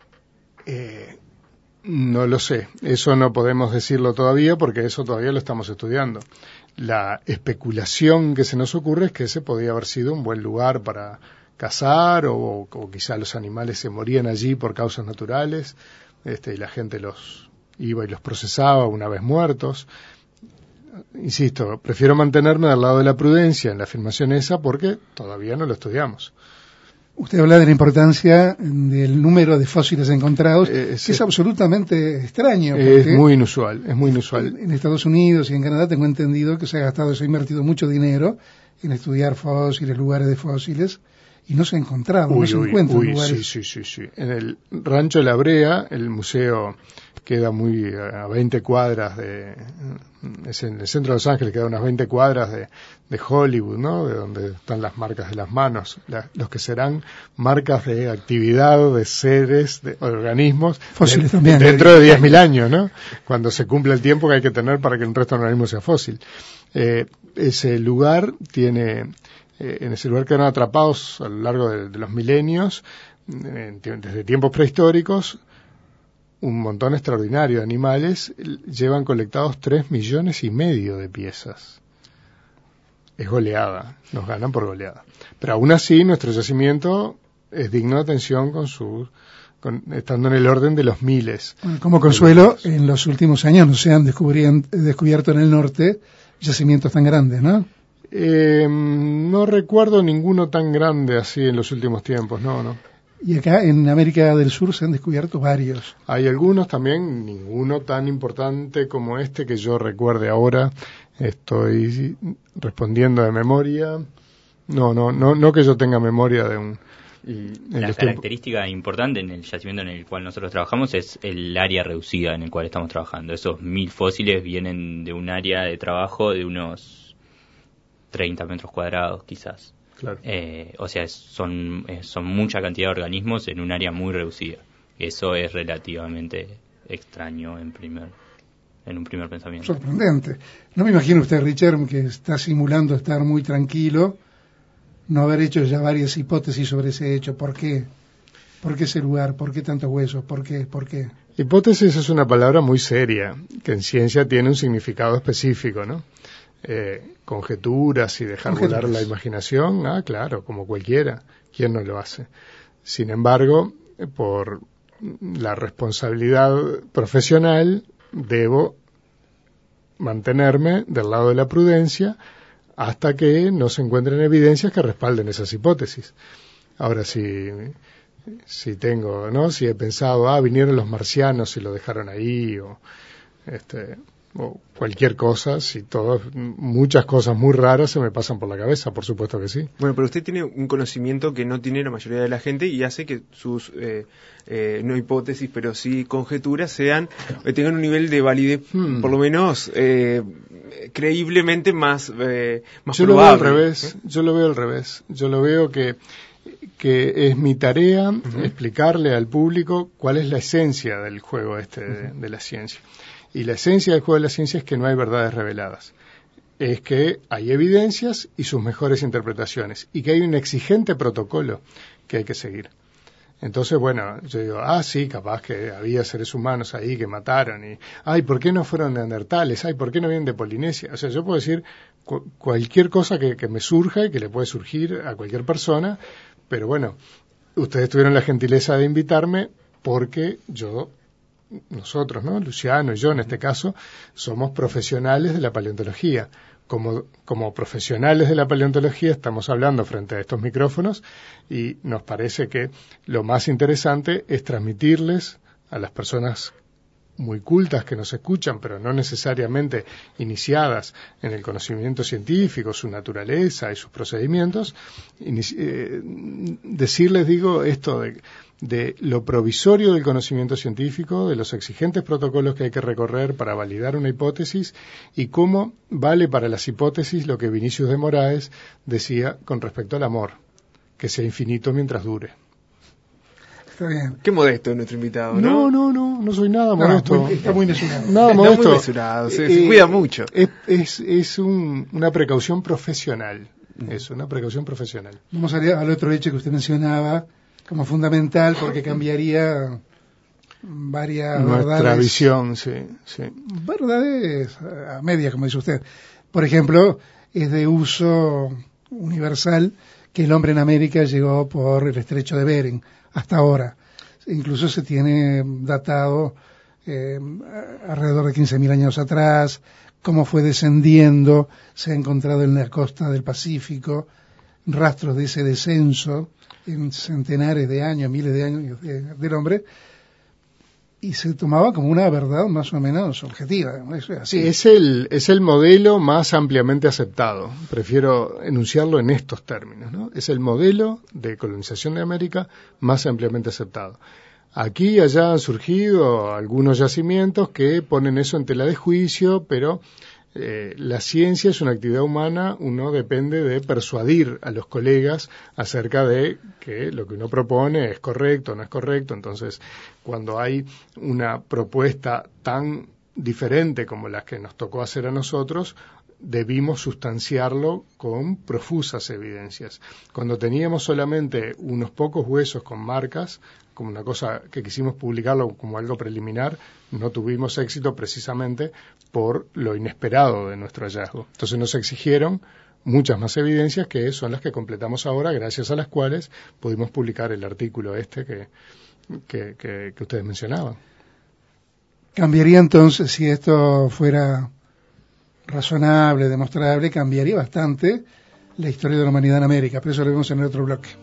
No lo sé. Eso no podemos decirlo todavía porque eso todavía lo estamos estudiando. La especulación que se nos ocurre es que ese podía haber sido un buen lugar para cazar o quizá los animales se morían allí por causas naturales y la gente los iba y los procesaba una vez muertos. Insisto, prefiero mantenerme del lado de la prudencia en la afirmación esa porque todavía no lo estudiamos. Usted habla de la importancia del número de fósiles encontrados, que es absolutamente extraño. Es muy inusual. En Estados Unidos y en Canadá tengo entendido que se ha invertido mucho dinero en estudiar fósiles, lugares de fósiles, y no se ha encontrado, no se encuentran lugares. Sí. En el Rancho de la Brea, el museo queda muy a 20 cuadras es en el centro de Los Ángeles, queda unas 20 cuadras de Hollywood, ¿no? De donde están las marcas de las manos, los que serán marcas de actividad de seres, de organismos, fósiles también, dentro de 10.000 años, ¿no? Cuando se cumple el tiempo que hay que tener para que el resto del organismo sea fósil. Ese lugar tiene, en ese lugar quedaron atrapados a lo largo de los milenios, desde tiempos prehistóricos, un montón extraordinario de animales. Llevan colectados 3,5 millones de piezas. Es goleada, nos ganan por goleada. Pero aún así nuestro yacimiento es digno de atención estando en el orden de los miles. Como consuelo, en los últimos años no se han descubierto en el norte yacimientos tan grandes, ¿no? No recuerdo ninguno tan grande así en los últimos tiempos, no. Y acá en América del Sur se han descubierto varios. Hay algunos también, ninguno tan importante como este que yo recuerde ahora. Estoy respondiendo de memoria. No que yo tenga memoria de un... La característica importante en el yacimiento en el cual nosotros trabajamos es el área reducida en el cual estamos trabajando. Esos 1.000 fósiles vienen de un área de trabajo de unos 30 metros cuadrados quizás. Claro. O sea, son mucha cantidad de organismos en un área muy reducida. Eso es relativamente extraño en un primer pensamiento. Sorprendente. No me imagino usted, Richard, que está simulando estar muy tranquilo, no haber hecho ya varias hipótesis sobre ese hecho. ¿Por qué? ¿Por qué ese lugar? ¿Por qué tantos huesos? ¿Por qué? Hipótesis es una palabra muy seria, que en ciencia tiene un significado específico, ¿no? Conjeturas y dejar volar la imaginación, claro, como cualquiera, ¿quién no lo hace? Sin embargo, por la responsabilidad profesional, debo mantenerme del lado de la prudencia hasta que no se encuentren evidencias que respalden esas hipótesis. Ahora, si tengo, ¿no? Si he pensado, vinieron los marcianos y lo dejaron ahí, o cualquier cosa, muchas cosas muy raras se me pasan por la cabeza, por supuesto que sí. Bueno, pero usted tiene un conocimiento que no tiene la mayoría de la gente y hace que sus, no hipótesis, pero sí conjeturas tengan un nivel de validez, por lo menos, creíblemente más probable. Yo lo veo al revés. Yo lo veo que es mi tarea explicarle al público cuál es la esencia del juego de la ciencia. Y la esencia del juego de la ciencia es que no hay verdades reveladas. Es que hay evidencias y sus mejores interpretaciones. Y que hay un exigente protocolo que hay que seguir. Entonces, bueno, yo digo, sí, capaz que había seres humanos ahí que mataron. Y, ¿por qué no fueron neandertales? ¿Por qué no vienen de Polinesia? O sea, yo puedo decir cualquier cosa que me surja y que le puede surgir a cualquier persona. Pero bueno, ustedes tuvieron la gentileza de invitarme porque nosotros, ¿no? Luciano y yo en este caso, somos profesionales de la paleontología. Como profesionales de la paleontología estamos hablando frente a estos micrófonos y nos parece que lo más interesante es transmitirles a las personas muy cultas que nos escuchan, pero no necesariamente iniciadas en el conocimiento científico, su naturaleza y sus procedimientos, decirles, esto de lo provisorio del conocimiento científico, de los exigentes protocolos que hay que recorrer para validar una hipótesis y cómo vale para las hipótesis lo que Vinicius de Moraes decía con respecto al amor, que sea infinito mientras dure. Está bien. Qué modesto es nuestro invitado, ¿no? No soy nada modesto. Está muy mesurado. Nada modesto. Está muy mesurado, se cuida mucho. Es una precaución profesional. Es una precaución profesional. Vamos al otro hecho que usted mencionaba como fundamental porque cambiaría varias nuestra verdades. Visión, sí. Verdades a medias, como dice usted. Por ejemplo, es de uso universal que el hombre en América llegó por el estrecho de Bering hasta ahora. Incluso se tiene datado alrededor de 15.000 años atrás, cómo fue descendiendo, se ha encontrado en la costa del Pacífico rastros de ese descenso en centenares de años, miles de años del hombre, y se tomaba como una verdad más o menos objetiva. Eso es así. Sí, es el modelo más ampliamente aceptado. Prefiero enunciarlo en estos términos, ¿no? Es el modelo de colonización de América más ampliamente aceptado. Aquí y allá han surgido algunos yacimientos que ponen eso en tela de juicio, pero la ciencia es una actividad humana, uno depende de persuadir a los colegas acerca de que lo que uno propone es correcto o no es correcto. Entonces, cuando hay una propuesta tan diferente como la que nos tocó hacer a nosotros, debimos sustanciarlo con profusas evidencias. Cuando teníamos solamente unos pocos huesos con marcas, como una cosa que quisimos publicarlo como algo preliminar, no tuvimos éxito precisamente por lo inesperado de nuestro hallazgo. Entonces nos exigieron muchas más evidencias, que son las que completamos ahora, gracias a las cuales pudimos publicar el artículo que ustedes mencionaban. Cambiaría entonces, si esto fuera razonable, demostrable, cambiaría bastante la historia de la humanidad en América, pero eso lo vemos en el otro bloque.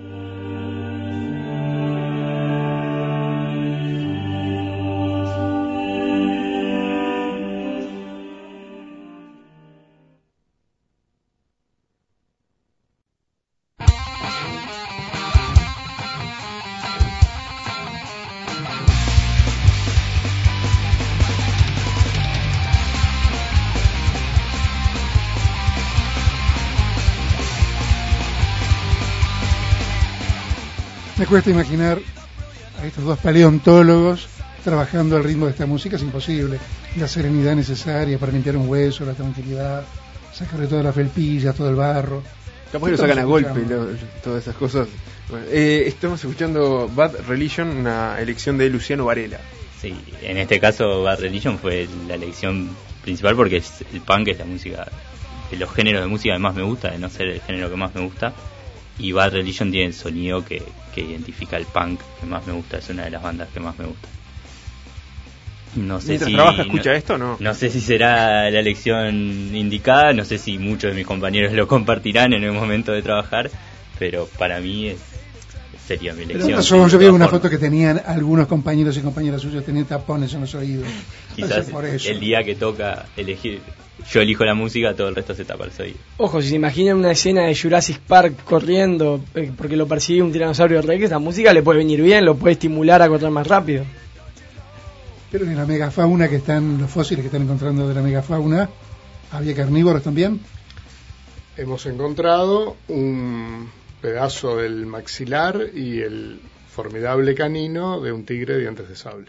Me cuesta imaginar a estos dos paleontólogos trabajando al ritmo de esta música, es imposible. La serenidad necesaria para limpiar un hueso, la tranquilidad, sacarle toda la felpilla, todo el barro. Capaz que lo sacan a golpe, todas esas cosas. Bueno, estamos escuchando Bad Religion, una elección de Luciano Varela. Sí, en este caso Bad Religion fue la elección principal porque el punk es la música, de los géneros de música que más me gusta, de no ser el género que más me gusta. Y Bad Religion tiene el sonido que identifica el punk que más me gusta, es una de las bandas que más me gusta. No sé Mientras si trabaja, escucha esto, ¿no? No sé si será la elección indicada, no sé si muchos de mis compañeros lo compartirán en el momento de trabajar, pero para mí sería mi elección. Yo vi una foto que tenían algunos compañeros y compañeras suyos, tenían tapones en los oídos. Quizás por eso. El día que toca elegir, yo elijo la música, todo el resto se tapa el oído. Ojo, si se imaginan una escena de Jurassic Park corriendo porque lo persigue un tiranosaurio rex, esta música le puede venir bien, lo puede estimular a correr más rápido. Pero en la megafauna que están, los fósiles que están encontrando de la megafauna, ¿había carnívoros también? Hemos encontrado un pedazo del maxilar y el formidable canino de un tigre de dientes de sable.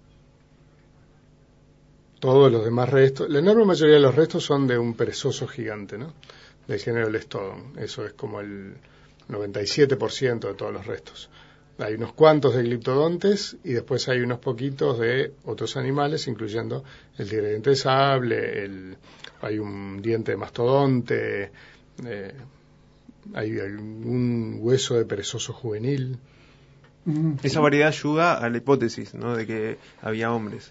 Todos los demás restos, la enorme mayoría de los restos son de un perezoso gigante, ¿no? Del género Lestodon. Eso es como el 97% de todos los restos. Hay unos cuantos de gliptodontes y después hay unos poquitos de otros animales, incluyendo el tigre de diente de sable, hay un diente de mastodonte, hay algún hueso de perezoso juvenil. Esa variedad ayuda a la hipótesis, ¿no?, de que había hombres.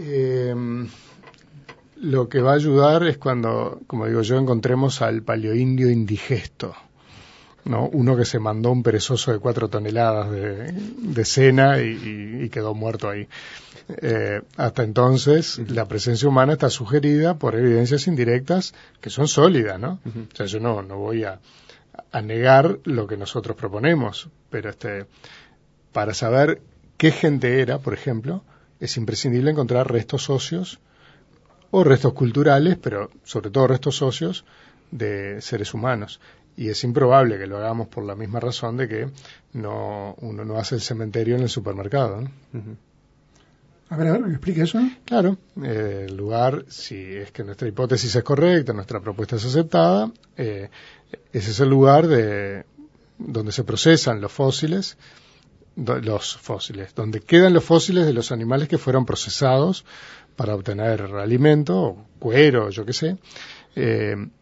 Lo que va a ayudar es cuando, como digo yo, encontremos al paleoindio indigesto, ¿no? Uno que se mandó un perezoso de 4 toneladas de cena y quedó muerto ahí. Hasta entonces, la presencia humana está sugerida por evidencias indirectas que son sólidas, ¿no? O sea, yo no voy a negar lo que nosotros proponemos, pero para saber qué gente era, por ejemplo, es imprescindible encontrar restos óseos o restos culturales, pero sobre todo restos óseos de seres humanos. Y es improbable que lo hagamos por la misma razón de que uno no hace el cementerio en el supermercado, ¿no? A ver, ¿me explica eso? Claro, el lugar, si es que nuestra hipótesis es correcta, nuestra propuesta es aceptada, ese es el lugar donde se procesan los fósiles, donde quedan los fósiles de los animales que fueron procesados para obtener alimento, o cuero, yo qué sé,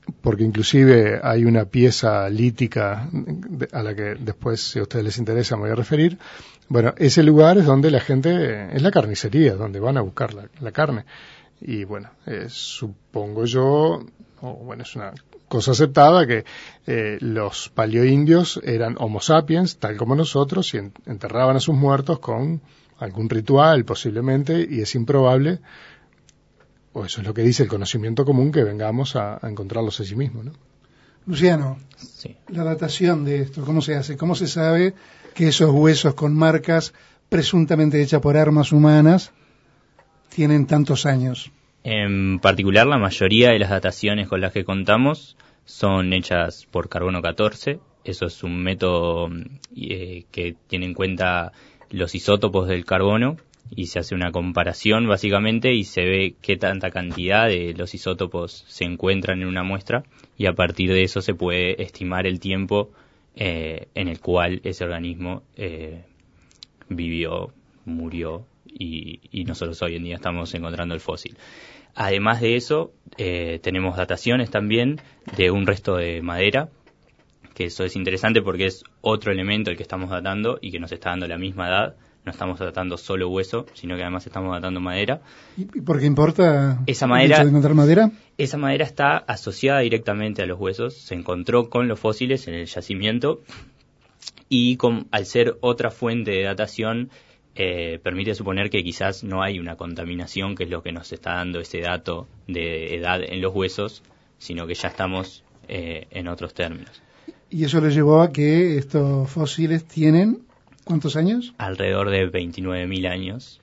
porque inclusive hay una pieza lítica a la que después, si a ustedes les interesa, me voy a referir. Bueno, ese lugar es donde la gente, es la carnicería, donde van a buscar la carne. Y bueno, supongo yo, es una cosa aceptada que los paleoindios eran homo sapiens, tal como nosotros, y enterraban a sus muertos con algún ritual, posiblemente, y es improbable, o eso es lo que dice el conocimiento común, que vengamos a encontrarlos allí mismo, ¿no? Luciano, sí. La datación de esto, ¿cómo se hace? ¿Cómo se sabe que esos huesos con marcas presuntamente hechas por armas humanas tienen tantos años? En particular, la mayoría de las dataciones con las que contamos son hechas por carbono 14. Eso es un método que tiene en cuenta los isótopos del carbono y se hace una comparación básicamente y se ve qué tanta cantidad de los isótopos se encuentran en una muestra y a partir de eso se puede estimar el tiempo en el cual ese organismo vivió, murió y nosotros hoy en día estamos encontrando el fósil. Además de eso, tenemos dataciones también de un resto de madera, que eso es interesante porque es otro elemento el que estamos datando y que nos está dando la misma edad. No estamos datando solo hueso, sino que además estamos datando madera. ¿Y por qué importa esa madera, el hecho de encontrar madera? Esa madera está asociada directamente a los huesos, se encontró con los fósiles en el yacimiento y al ser otra fuente de datación, permite suponer que quizás no hay una contaminación, que es lo que nos está dando ese dato de edad en los huesos, sino que ya estamos en otros términos. ¿Y eso le llevó a que estos fósiles tienen cuántos años? Alrededor de 29.000 años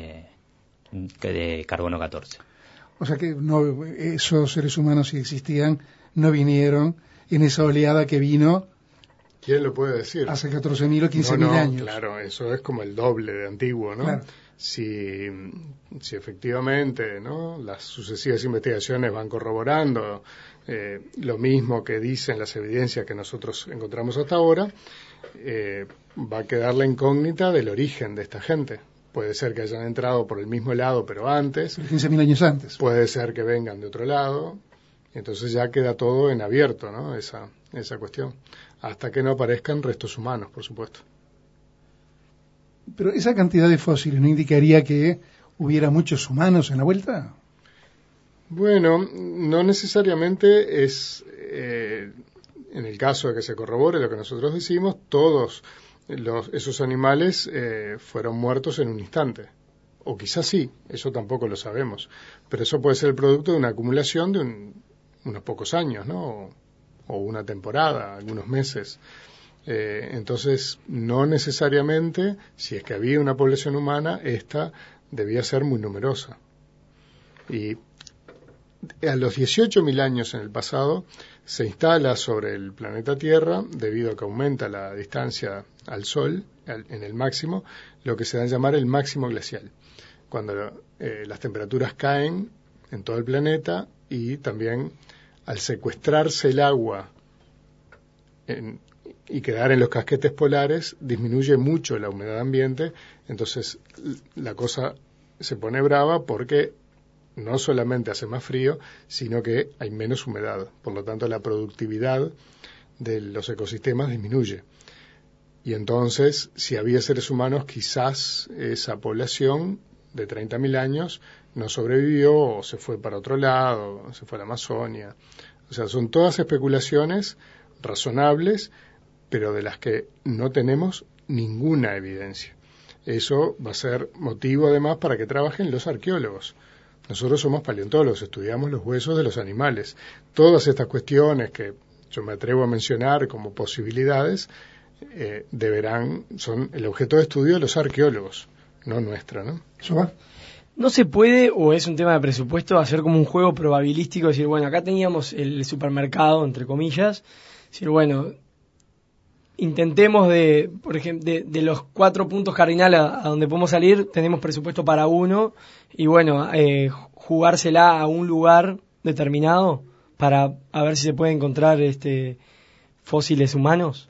de carbono 14. O sea que no, esos seres humanos, si existían, no vinieron en esa oleada que vino. ¿Quién lo puede decir? Hace 14.000 o 15.000 años. Claro, eso es como el doble de antiguo, ¿no? Claro. Si efectivamente, ¿no?, las sucesivas investigaciones van corroborando lo mismo que dicen las evidencias que nosotros encontramos hasta ahora, va a quedar la incógnita del origen de esta gente. Puede ser que hayan entrado por el mismo lado, pero antes. 15.000 años antes. Puede ser que vengan de otro lado. Entonces ya queda todo en abierto, ¿no?, esa cuestión. Hasta que no aparezcan restos humanos, por supuesto. Pero esa cantidad de fósiles no indicaría que hubiera muchos humanos en la vuelta. Bueno, no necesariamente es, en el caso de que se corrobore lo que nosotros decimos, todos esos animales fueron muertos en un instante. O quizás sí, eso tampoco lo sabemos. Pero eso puede ser el producto de una acumulación de unos pocos años, ¿no? O una temporada, algunos meses. Entonces, no necesariamente, si es que había una población humana, esta debía ser muy numerosa. Y a los 18.000 años en el pasado, se instala sobre el planeta Tierra, debido a que aumenta la distancia al Sol, en el máximo, lo que se da a llamar el máximo glacial. Cuando las temperaturas caen en todo el planeta y también al secuestrarse el agua y quedar en los casquetes polares, disminuye mucho la humedad ambiente, entonces la cosa se pone brava porque no solamente hace más frío, sino que hay menos humedad, por lo tanto la productividad de los ecosistemas disminuye. Y entonces, si había seres humanos, quizás esa población de 30.000 años no sobrevivió o se fue para otro lado, se fue a la Amazonia. O sea, son todas especulaciones razonables, pero de las que no tenemos ninguna evidencia. Eso va a ser motivo, además, para que trabajen los arqueólogos. Nosotros somos paleontólogos, estudiamos los huesos de los animales. Todas estas cuestiones que yo me atrevo a mencionar como posibilidades son el objeto de estudio de los arqueólogos, no nuestra, ¿no? ¿Eso va? ¿No se puede, o es un tema de presupuesto, hacer como un juego probabilístico? Decir, bueno, acá teníamos el supermercado, entre comillas. Decir, bueno, intentemos por ejemplo, de los 4 puntos cardinales a donde podemos salir, tenemos presupuesto para uno. Y bueno, jugársela a un lugar determinado para a ver si se puede encontrar fósiles humanos.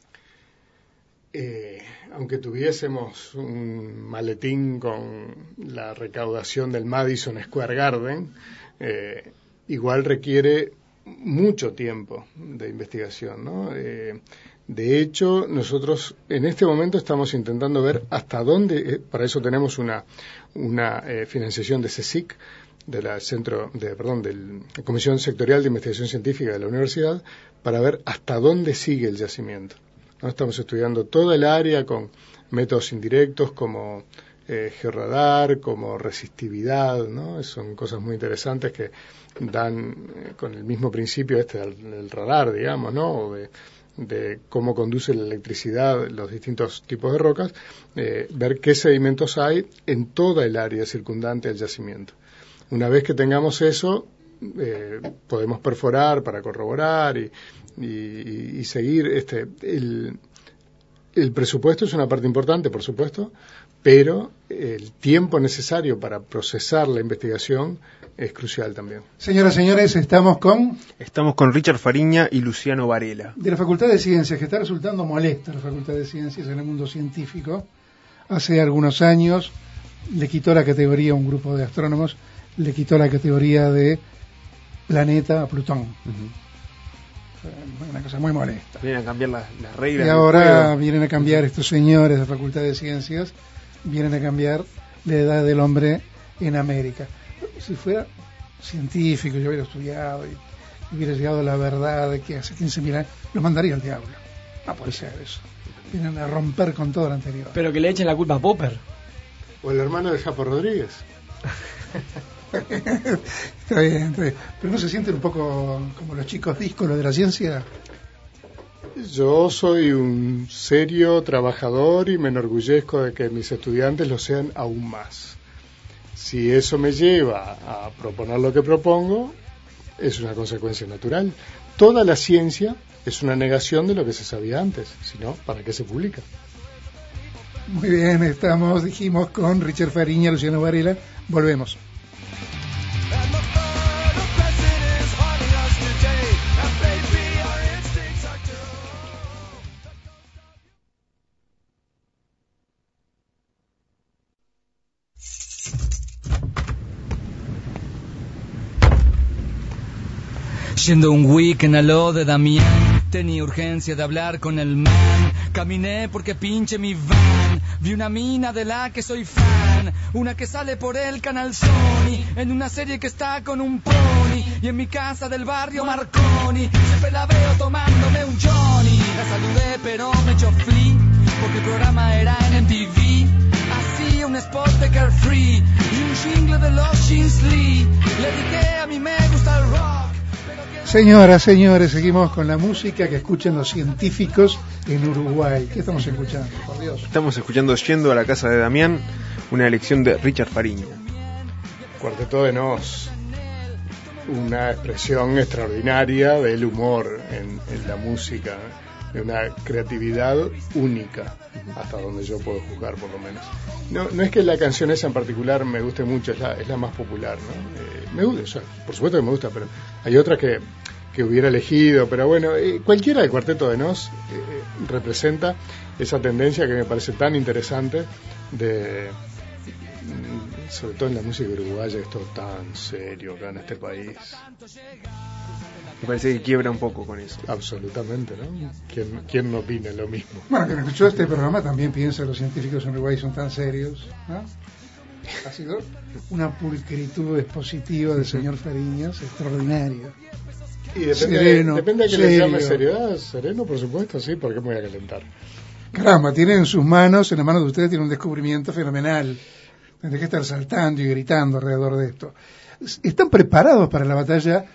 Aunque tuviésemos un maletín con la recaudación del Madison Square Garden, igual requiere mucho tiempo de investigación, ¿no? De hecho, nosotros en este momento estamos intentando ver hasta dónde, para eso tenemos una financiación de CSIC, de la Comisión Sectorial de Investigación Científica de la Universidad, para ver hasta dónde sigue el yacimiento, ¿no? Estamos estudiando toda el área con métodos indirectos como georradar, como resistividad, ¿no? Son cosas muy interesantes que dan con el mismo principio del radar, digamos, ¿no? De cómo conduce la electricidad los distintos tipos de rocas, ver qué sedimentos hay en toda el área circundante al yacimiento. Una vez que tengamos eso, podemos perforar para corroborar y seguir. El presupuesto es una parte importante, por supuesto, pero el tiempo necesario para procesar la investigación es crucial también. Señoras y señores, estamos con Richard Fariña y Luciano Varela. De la Facultad de Ciencias, que está resultando molesta la Facultad de Ciencias en el mundo científico. Hace algunos años le quitó la categoría a un grupo de astrónomos, le quitó la categoría de planeta a Plutón. Una cosa muy molesta. Vienen a cambiar las reglas. Y ahora vienen a cambiar estos señores de la Facultad de Ciencias, vienen a cambiar la edad del hombre en América. Si fuera científico, yo hubiera estudiado y hubiera llegado a la verdad de que hace 15.000 años, lo mandaría al diablo. No puede ser eso. Vienen a romper con todo lo anterior. Pero que le echen la culpa a Popper. O el hermano de Japo Rodríguez. Está bien. Pero ¿no se sienten un poco como los chicos díscolos de la ciencia? Yo soy un serio trabajador y me enorgullezco de que mis estudiantes lo sean aún más. Si eso me lleva a proponer lo que propongo, es una consecuencia natural. Toda la ciencia es una negación de lo que se sabía antes. Si no, ¿para qué se publica? Muy bien, dijimos con Richard Fariña, Luciano Varela. Volvemos. Yendo un weekend a lo de Damián, tenía urgencia de hablar con el man. Caminé porque pinche mi van. Vi una mina de la que soy fan, una que sale por el canal Sony, en una serie que está con un pony. Y en mi casa del barrio Marconi, siempre la veo tomándome un Johnny. La saludé pero me echó flea, porque el programa era en MTV. Hacía un spot de Carefree y un jingle de los Jeans Lee. Le dije a mí me gusta el rock. Señoras, señores, seguimos con la música que escuchan los científicos en Uruguay. ¿Qué estamos escuchando, por Dios? Estamos escuchando Yendo a la casa de Damián, una elección de Richard Fariña. Cuarteto de Nos, una expresión extraordinaria del humor en la música, de una creatividad única, hasta donde yo puedo juzgar, por lo menos. No es que la canción esa en particular me guste mucho, es la más popular, ¿no? Me gusta, o sea, por supuesto que me gusta, pero hay otras que hubiera elegido, pero bueno, cualquiera del Cuarteto de Nos representa esa tendencia que me parece tan interesante sobre todo en la música uruguaya, esto tan serio acá en este país. Me parece que quiebra un poco con eso. Absolutamente, ¿no? ¿Quién no opina lo mismo? Bueno, quien escuchó este programa también piensa que los científicos en Uruguay son tan serios, ¿no? Ha sido una pulcritud expositiva del señor Fariñas extraordinaria. Y depende de que le llame seriedad. Sereno, por supuesto, sí, porque me voy a calentar. Caramba, tiene en sus manos, en las manos de ustedes, tiene un descubrimiento fenomenal. Tendré que estar saltando y gritando alrededor de esto. ¿Están preparados para la batalla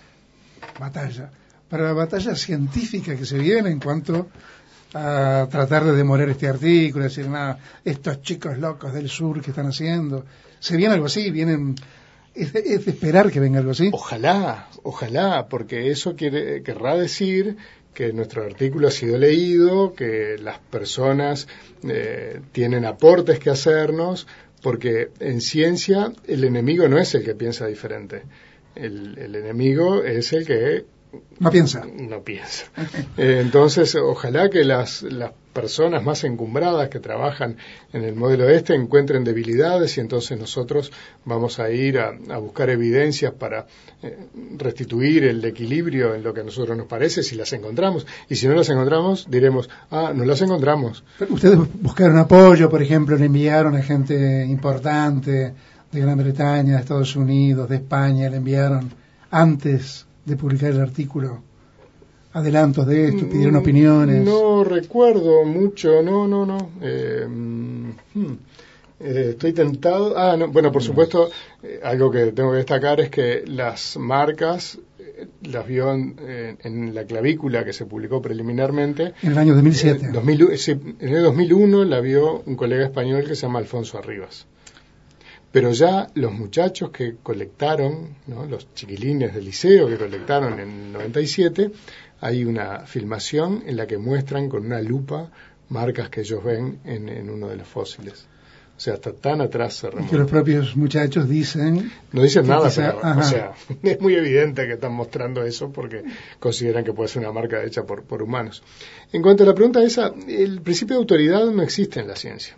científica que se viene en cuanto a tratar de demoler este artículo, decir, nada, estos chicos locos del sur que están haciendo? ¿Se viene algo así? ¿Es de esperar que venga algo así? Ojalá, porque eso querrá decir que nuestro artículo ha sido leído, que las personas tienen aportes que hacernos, porque en ciencia el enemigo no es el que piensa diferente. El enemigo es el que no piensa. Entonces, ojalá que las personas más encumbradas que trabajan en el modelo encuentren debilidades, y entonces nosotros vamos a ir a buscar evidencias para restituir el equilibrio en lo que a nosotros nos parece, si las encontramos, y si no las encontramos diremos, no las encontramos. Pero ustedes buscaron apoyo, por ejemplo, le enviaron a gente importante de Gran Bretaña, de Estados Unidos, de España, le enviaron antes de publicar el artículo adelantos de esto, pidieron opiniones. No recuerdo mucho, no. Estoy tentado. Bueno, por supuesto, algo que tengo que destacar es que las marcas las vio en la clavícula que se publicó preliminarmente. En el año 2007. En el 2001 la vio un colega español que se llama Alfonso Arribas. Pero ya los muchachos que colectaron, ¿no?, los chiquilines del liceo que colectaron en el 97, hay una filmación en la que muestran con una lupa marcas que ellos ven en uno de los fósiles. O sea, hasta tan atrás se remonta. Y que los propios muchachos dicen... No dicen nada, pero o sea, es muy evidente que están mostrando eso porque consideran que puede ser una marca hecha por humanos. En cuanto a la pregunta esa, el principio de autoridad no existe en la ciencia.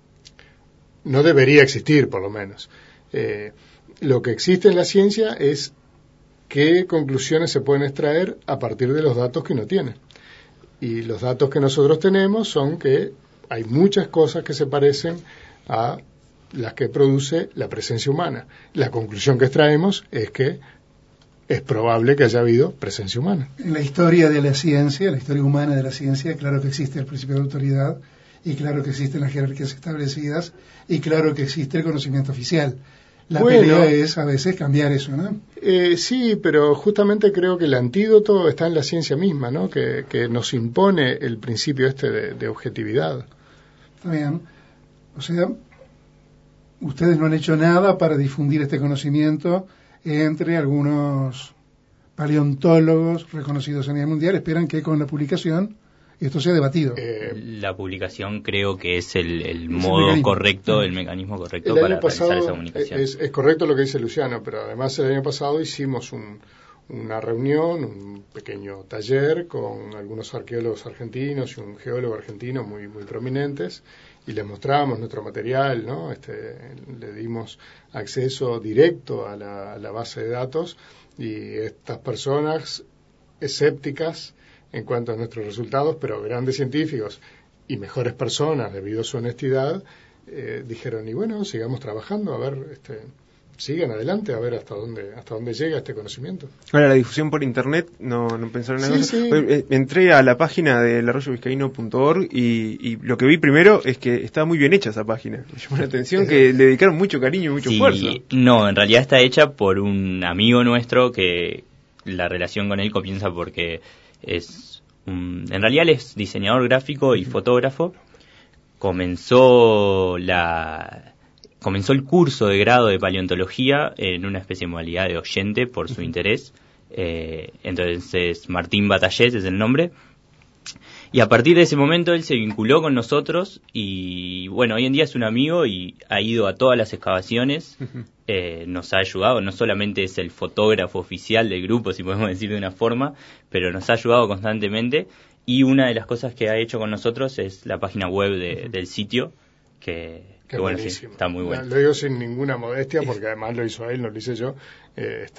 No debería existir, por lo menos. Lo que existe en la ciencia es qué conclusiones se pueden extraer a partir de los datos que uno tiene. Y los datos que nosotros tenemos son que hay muchas cosas que se parecen a las que produce la presencia humana. La conclusión que extraemos es que es probable que haya habido presencia humana. En la historia de la ciencia, la historia humana de la ciencia, claro que existe el principio de autoridad, y claro que existen las jerarquías establecidas, y claro que existe el conocimiento oficial. La pelea es a veces cambiar eso, ¿no? Sí, pero justamente creo que el antídoto está en la ciencia misma, ¿no? Que nos impone el principio de objetividad. Está bien. O sea, ustedes no han hecho nada para difundir este conocimiento entre algunos paleontólogos reconocidos a nivel mundial. Esperan que con la publicación esto sea debatido. La publicación creo que es el modo correcto, el mecanismo correcto para realizar esa comunicación. Es correcto lo que dice Luciano, pero además el año pasado hicimos una reunión, un pequeño taller con algunos arqueólogos argentinos y un geólogo argentino muy prominentes, y les mostramos nuestro material, ¿no? Le dimos acceso directo a la base de datos, y estas personas escépticas en cuanto a nuestros resultados, pero grandes científicos y mejores personas debido a su honestidad, dijeron, y bueno, sigamos trabajando, a ver, sigan adelante, a ver hasta dónde llega este conocimiento. Ahora, la difusión por internet, no pensaron en eso. Sí. Entré a la página del arroyovizcaíno.org y lo que vi primero es que está muy bien hecha esa página. Me llamó la atención que le dedicaron mucho cariño y mucho esfuerzo. No, en realidad está hecha por un amigo nuestro que la relación con él comienza porque en realidad él es diseñador gráfico y fotógrafo. Comenzó el curso de grado de paleontología en una especie de modalidad de oyente por su interés. Entonces Martín Batallés es el nombre. Y a partir de ese momento él se vinculó con nosotros y bueno, hoy en día es un amigo y ha ido a todas las excavaciones. Nos ha ayudado, no solamente es el fotógrafo oficial del grupo, si podemos decir de una forma, pero nos ha ayudado constantemente, y una de las cosas que ha hecho con nosotros es la página web del sitio, que bueno, sí, está muy bueno. Lo digo sin ninguna modestia, porque además lo hizo él, no lo hice yo. Es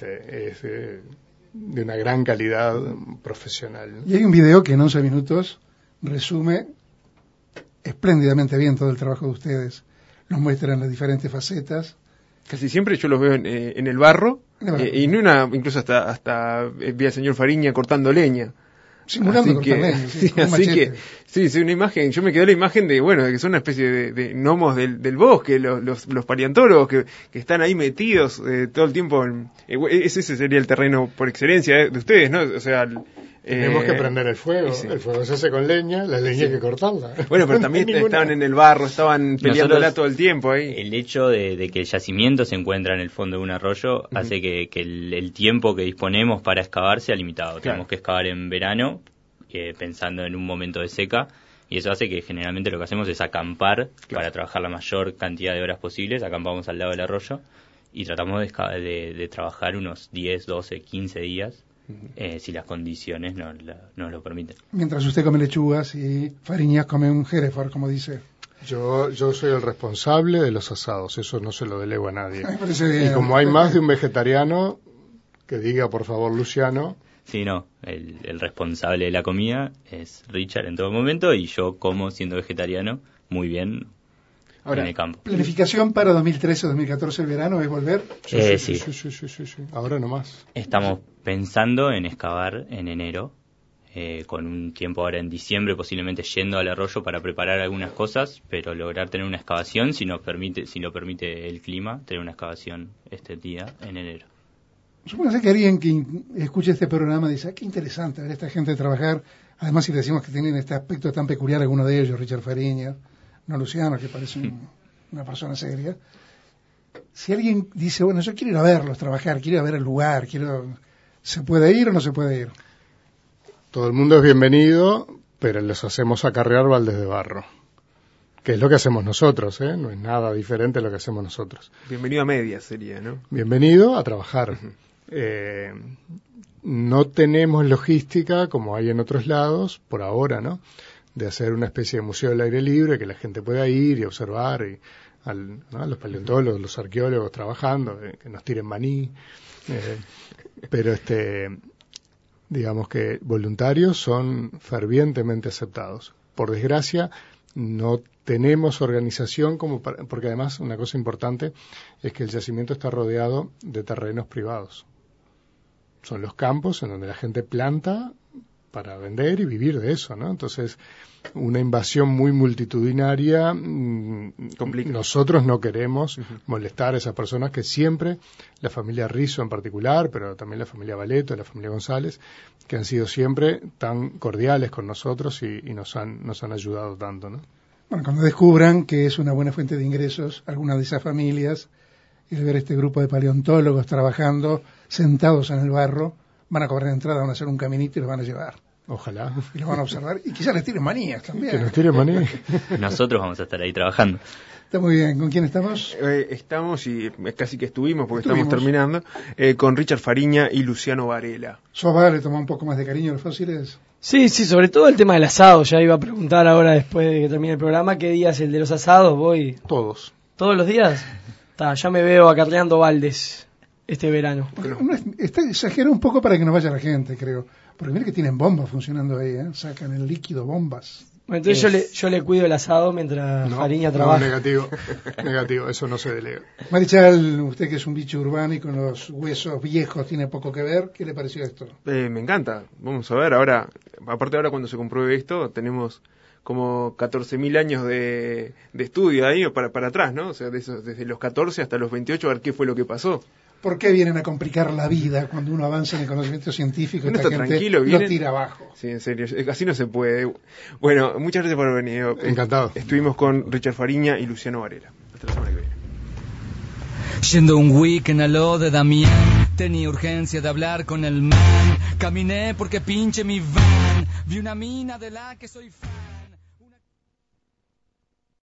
de una gran calidad profesional, ¿no? Y hay un video que en 11 minutos resume espléndidamente bien todo el trabajo de ustedes. Nos muestran las diferentes facetas. Casi siempre yo los veo en el barro, y incluso hasta vi al señor Fariña cortando leña. Simulando cortar leña, sí, una imagen, yo me quedé la imagen de que son una especie de gnomos del bosque, los paleontólogos que están ahí metidos todo el tiempo. Ese sería el terreno por excelencia de ustedes, ¿no? O sea... Tenemos que prender el fuego. Sí. El fuego se hace con leña, la leña hay que cortarla. Bueno, pero también estaban en el barro, estaban peleándola todo el tiempo ahí. El hecho de que el yacimiento se encuentra en el fondo de un arroyo hace que el tiempo que disponemos para excavar sea limitado. Claro. Tenemos que excavar en verano, pensando en un momento de seca, y eso hace que generalmente lo que hacemos es acampar para trabajar la mayor cantidad de horas posibles. Acampamos al lado del arroyo y tratamos de trabajar unos 10, 12, 15 días si las condiciones no lo permiten. Mientras usted come lechugas y Fariñas come un Hereford, como dice. Yo soy el responsable de los asados, eso no se lo delego a nadie. Me parece bien. Y como hay más de un vegetariano, que diga por favor Luciano. Sí, no, el responsable de la comida es Richard en todo momento, y yo como siendo vegetariano muy bien. Ahora, en el campo. ¿Planificación para 2013-2014 el verano es volver? Sí. Ahora nomás. Estamos pensando en excavar en enero, con un tiempo ahora en diciembre, posiblemente yendo al arroyo para preparar algunas cosas, pero lograr tener una excavación, si lo permite el clima, tener una excavación este día en enero. Supongo que alguien que escuche este programa dice, qué interesante ver a esta gente trabajar. Además, si le decimos que tienen este aspecto tan peculiar, alguno de ellos, Richard Fariña, no Luciano, que parece una persona seria. Si alguien dice, bueno, yo quiero ir a verlos trabajar, quiero ir a ver el lugar, ¿se puede ir o no se puede ir? Todo el mundo es bienvenido, pero les hacemos acarrear baldes de barro, que es lo que hacemos nosotros, ¿eh? No es nada diferente a lo que hacemos nosotros. Bienvenido a medias sería, ¿no? Bienvenido a trabajar. No tenemos logística, como hay en otros lados, por ahora, ¿no?, de hacer una especie de museo al aire libre, que la gente pueda ir y observar, y a los paleontólogos, los arqueólogos trabajando, que nos tiren maní, pero digamos que voluntarios son fervientemente aceptados. Por desgracia, no tenemos organización porque además una cosa importante es que el yacimiento está rodeado de terrenos privados. Son los campos en donde la gente planta para vender y vivir de eso, ¿no? Entonces, una invasión muy multitudinaria, nosotros no queremos molestar a esas personas que siempre, la familia Rizzo en particular, pero también la familia Valeto, la familia González, que han sido siempre tan cordiales con nosotros y nos han ayudado tanto, ¿no? Bueno, cuando descubran que es una buena fuente de ingresos alguna de esas familias, y de ver este grupo de paleontólogos trabajando sentados en el barro, van a cobrar entrada, van a hacer un caminito y los van a llevar. Ojalá. Y los van a observar. Y quizás les tiren manías también. Que nos tiren manías. Nosotros vamos a estar ahí trabajando. Está muy bien. ¿Con quién estamos? Estamos, y casi que estuvimos, porque estamos terminando, con Richard Fariña y Luciano Varela. ¿Sos le tomó un poco más de cariño a los fósiles? Sí, sobre todo el tema del asado. Ya iba a preguntar ahora, después de que termine el programa, ¿qué día es el de los asados? Voy. ¿Todos los días? Ya me veo acarreando baldes este verano. Está exagerado un poco para que no vaya la gente, creo. Porque mira que tienen bombas funcionando ahí, ¿eh? Sacan el líquido, bombas. Bueno, entonces yo le cuido el asado mientras Fariña trabaja. No, negativo, eso no se delega. Marichal, usted que es un bicho urbano y con los huesos viejos tiene poco que ver, ¿qué le pareció esto? Me encanta. Vamos a ver, ahora cuando se compruebe esto, tenemos como 14.000 años de estudio ahí para atrás, ¿no? O sea, desde los 14 hasta los 28, a ver qué fue lo que pasó. ¿Por qué vienen a complicar la vida cuando uno avanza en el conocimiento científico? Uno está tranquilo, lo tira abajo. Sí, en serio, así no se puede. Bueno, muchas gracias por haber venido. Encantado. Estuvimos con Richard Fariña y Luciano Varela. Hasta la semana que viene. Yendo un weekend a lo de Damián, tenía urgencia de hablar con el man. Caminé porque pinche mi van, vi una mina de la que soy fan.